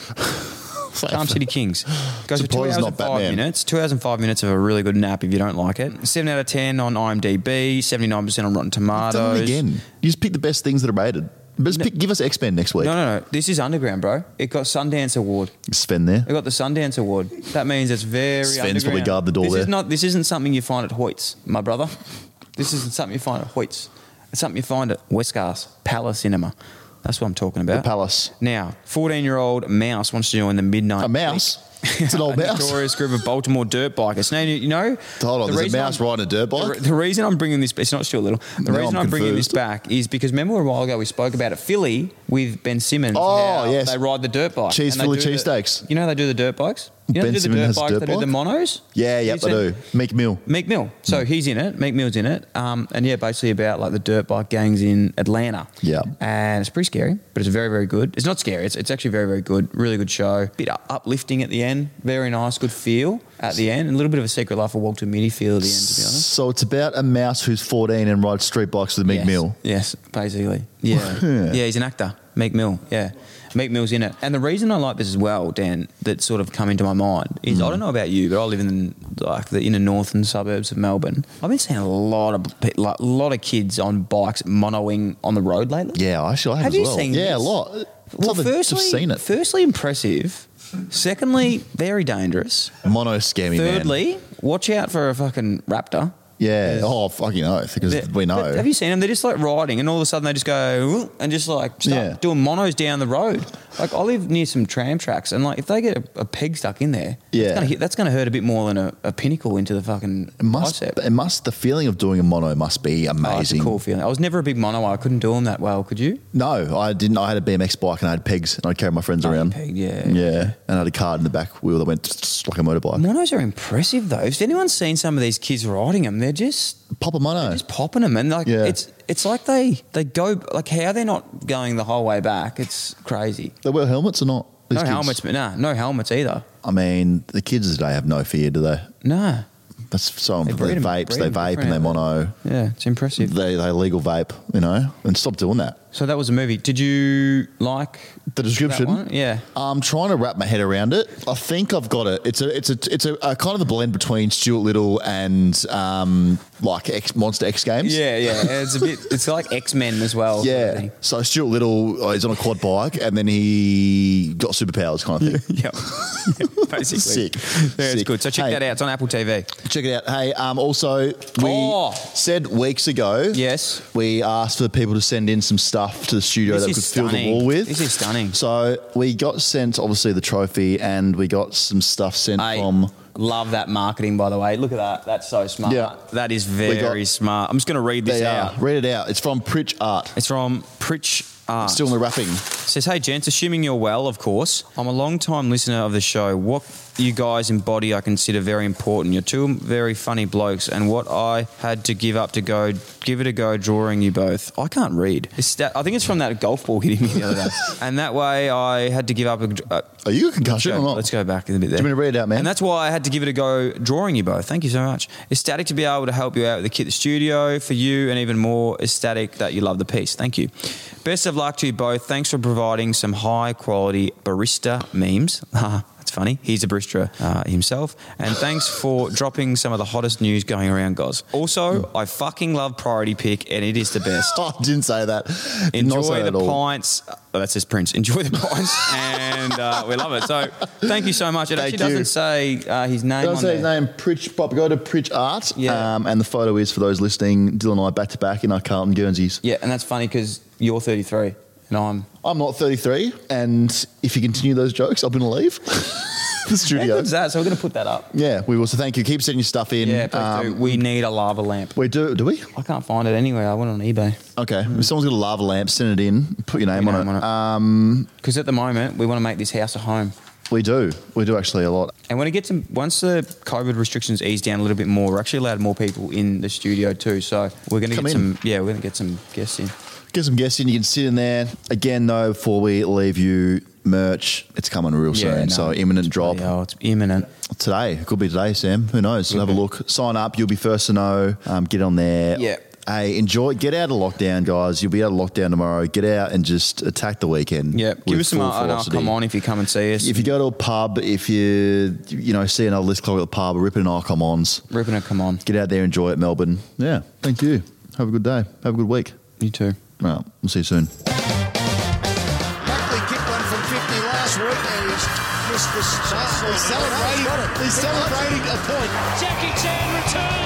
Charm City Kings. Goes for 2 hours and 5 minutes. 2 hours and 5 minutes of a really good nap if you don't like it. 7 out of 10 on IMDb, 79% on Rotten Tomatoes.
Done it again. You just pick the best things that are rated. Give us X-Men next week.
No. This is underground, bro. It got Sundance Award.
Sven there.
It got the Sundance Award. That means it's very
Sven's
underground.
probably guard the door there.
This isn't something you find at Hoyt's, my brother. This isn't something you find at Hoyt's. It's something you find at Westgarth Palace Cinema. That's what I'm talking about.
The Palace.
Now, 14-year-old Mouse wants to join the Midnight.
A mouse? It's an old
a
mouse.
notorious group of Baltimore dirt bikers. Now, you know...
Hold on, there's a mouse riding a dirt bike?
The reason I'm bringing this... It's not Stuart Little. The reason I'm bringing this back is because remember a while ago we spoke about it, Philly with Ben Simmons.
Oh,
how
yes.
They ride the dirt bike.
Philly cheesesteaks.
You know how they do the dirt bikes? You know
Ben
they do the
Simmons
dirt
has a
bikes,
dirt
they do the
bike?
monos?
Yeah, I do. Meek Mill.
Meek Mill. So he's in it. Meek Mill's in it. And yeah, basically about like the dirt bike gangs in Atlanta.
Yeah.
And it's pretty scary, but it's very, very good. It's not scary. It's actually very, very good. Really good show. Bit uplifting at the end. Very nice. Good feel at the end. And a little bit of a Secret Life of Walter Mitty feel at the end, to be honest.
So it's about a mouse who's 14 and rides street bikes with Meek Mill.
Yes, basically. Yeah. Yeah, he's an actor. Meek Mill. Yeah. Meek Mill's in it. And the reason I like this as well, Dan, that sort of come into my mind is I don't know about you, but I live in the inner northern suburbs of Melbourne. I've been seeing a lot of kids on bikes monoing on the road lately.
Yeah, actually I have as
you
well.
seen
Yeah,
this?
a lot.
Well,
I've seen it.
firstly, impressive. Secondly, very dangerous.
Mono scammy, man.
Thirdly, watch out for a fucking raptor.
Yeah. Oh, fucking oath, because we know.
But have you seen them? They're just like riding, and all of a sudden they just go "Ooh," and just like start doing monos down the road. Like I live near some tram tracks, and like if they get a peg stuck in there, that's going to hurt a bit more than a pinnacle into the fucking bicep.
The feeling of doing a mono must be amazing.
Oh, it's a cool feeling. I was never a big mono. I couldn't do them that well. Could you?
No, I didn't. I had a BMX bike and I had pegs, and I'd carry my friends around.
Pegged, yeah.
And I had a card in the back wheel that went just like a motorbike.
Monos are impressive though. If anyone's seen some of these kids riding them, they're just
pop a mono.
They're just popping them, and like it's like they go like how they're not going the whole way back. It's crazy.
They wear helmets or not?
No helmets, but no helmets either.
I mean, the kids today have no fear, do they?
No.
That's so they vapes, they vape and they mono.
Yeah, it's impressive.
They legal vape, and stop doing that.
So that was a movie. Did you like
the description?
That one? Yeah.
I'm trying to wrap my head around it. I think I've got it. It's a kind of a blend between Stuart Little and like Monster X Games.
Yeah. It's like X-Men as well.
Yeah. So Stuart Little is on a quad bike and then he got superpowers kind of thing.
Yeah, basically.
Sick.
Yeah, it's good. So check that out. It's on Apple TV.
Check it out. Hey, also we said weeks ago.
Yes.
We asked for people to send in some stuff to the studio that we could fill the wall with.
This is stunning.
So we got sent, obviously, the trophy, and we got some stuff sent from...
Love that marketing, by the way. Look at that. That's so smart.
Yeah.
That is very smart. I'm just going to read this out.
Read it out. It's from Pritch Art.
It's from Pritch Art.
Still in the wrapping.
It says, hey, gents, assuming you're well, of course. I'm a long-time listener of the show. What you guys embody I consider very important. You're two very funny blokes, and what I had to give it a go drawing you both. I can't read. I think it's from that golf ball hitting me the other day. And that way I had to give up
Are you a concussion or not?
Let's go back a bit there.
Do you want me to read it out, man?
And that's why I had to give it a go drawing you both. Thank you so much. Ecstatic to be able to help you out with the kit at the studio for you, and even more ecstatic that you love the piece. Thank you. Best of luck to you both. Thanks for providing some high-quality barista memes. That's It's funny. He's a Bristol himself. And thanks for dropping some of the hottest news going around, guys. Also, I fucking love Priority Pick, and it is the best.
I didn't say that. Did not say
Enjoy
that
the
at all.
pints. Oh, that says Prince. Enjoy the pints, and we love it. So thank you so much. It
Thank
actually
you.
doesn't say his name
Don't
on
say his
there.
name, Pritch Pop. Go to Pritch Art.
Yeah.
And the photo is, for those listening, Dylan and I back to back in our Carlton Guernseys.
Yeah, and that's funny because you're 33 and
I'm not 33, and if you continue those jokes, I'm going to leave the
How
studio.
good's that? So we're going to put that up.
Yeah, we will. So thank you. Keep sending your stuff in.
Yeah, please do. We need a lava lamp.
We do we?
I can't find it anywhere. I went on eBay.
Okay. If someone's got a lava lamp, send it in. Put your name on it.
Because at the moment, we want to make this house a home.
We do. We do actually a lot.
And when it gets once the COVID restrictions ease down a little bit more, we're actually allowed more people in the studio too. So we're going to
Come
get
in.
we're going to get some guests in.
Get some guests in. You can sit in there. Again, though, before we leave you, merch, it's coming real soon. So imminent drop.
Yeah, it's imminent.
Today. It could be today, Sam. Who knows? Have a look. Sign up. You'll be first to know. Get on there.
Yeah.
Hey, enjoy. Get out of lockdown, guys. You'll be out of lockdown tomorrow. Get out and just attack the weekend.
Yeah, give
with
us some
full
an
velocity.
come on if you come and see us.
If you go to a pub, if you see another list clock at the pub, or ripping an come ons,
Ripping a come on.
get out there, enjoy it, Melbourne. Yeah, thank you. Have a good day. Have a good week.
You too.
Well, we'll see you soon.
Buckley kicked one from 50 last week and he's missed the start. He's celebrating a point.
Jackie Chan returns.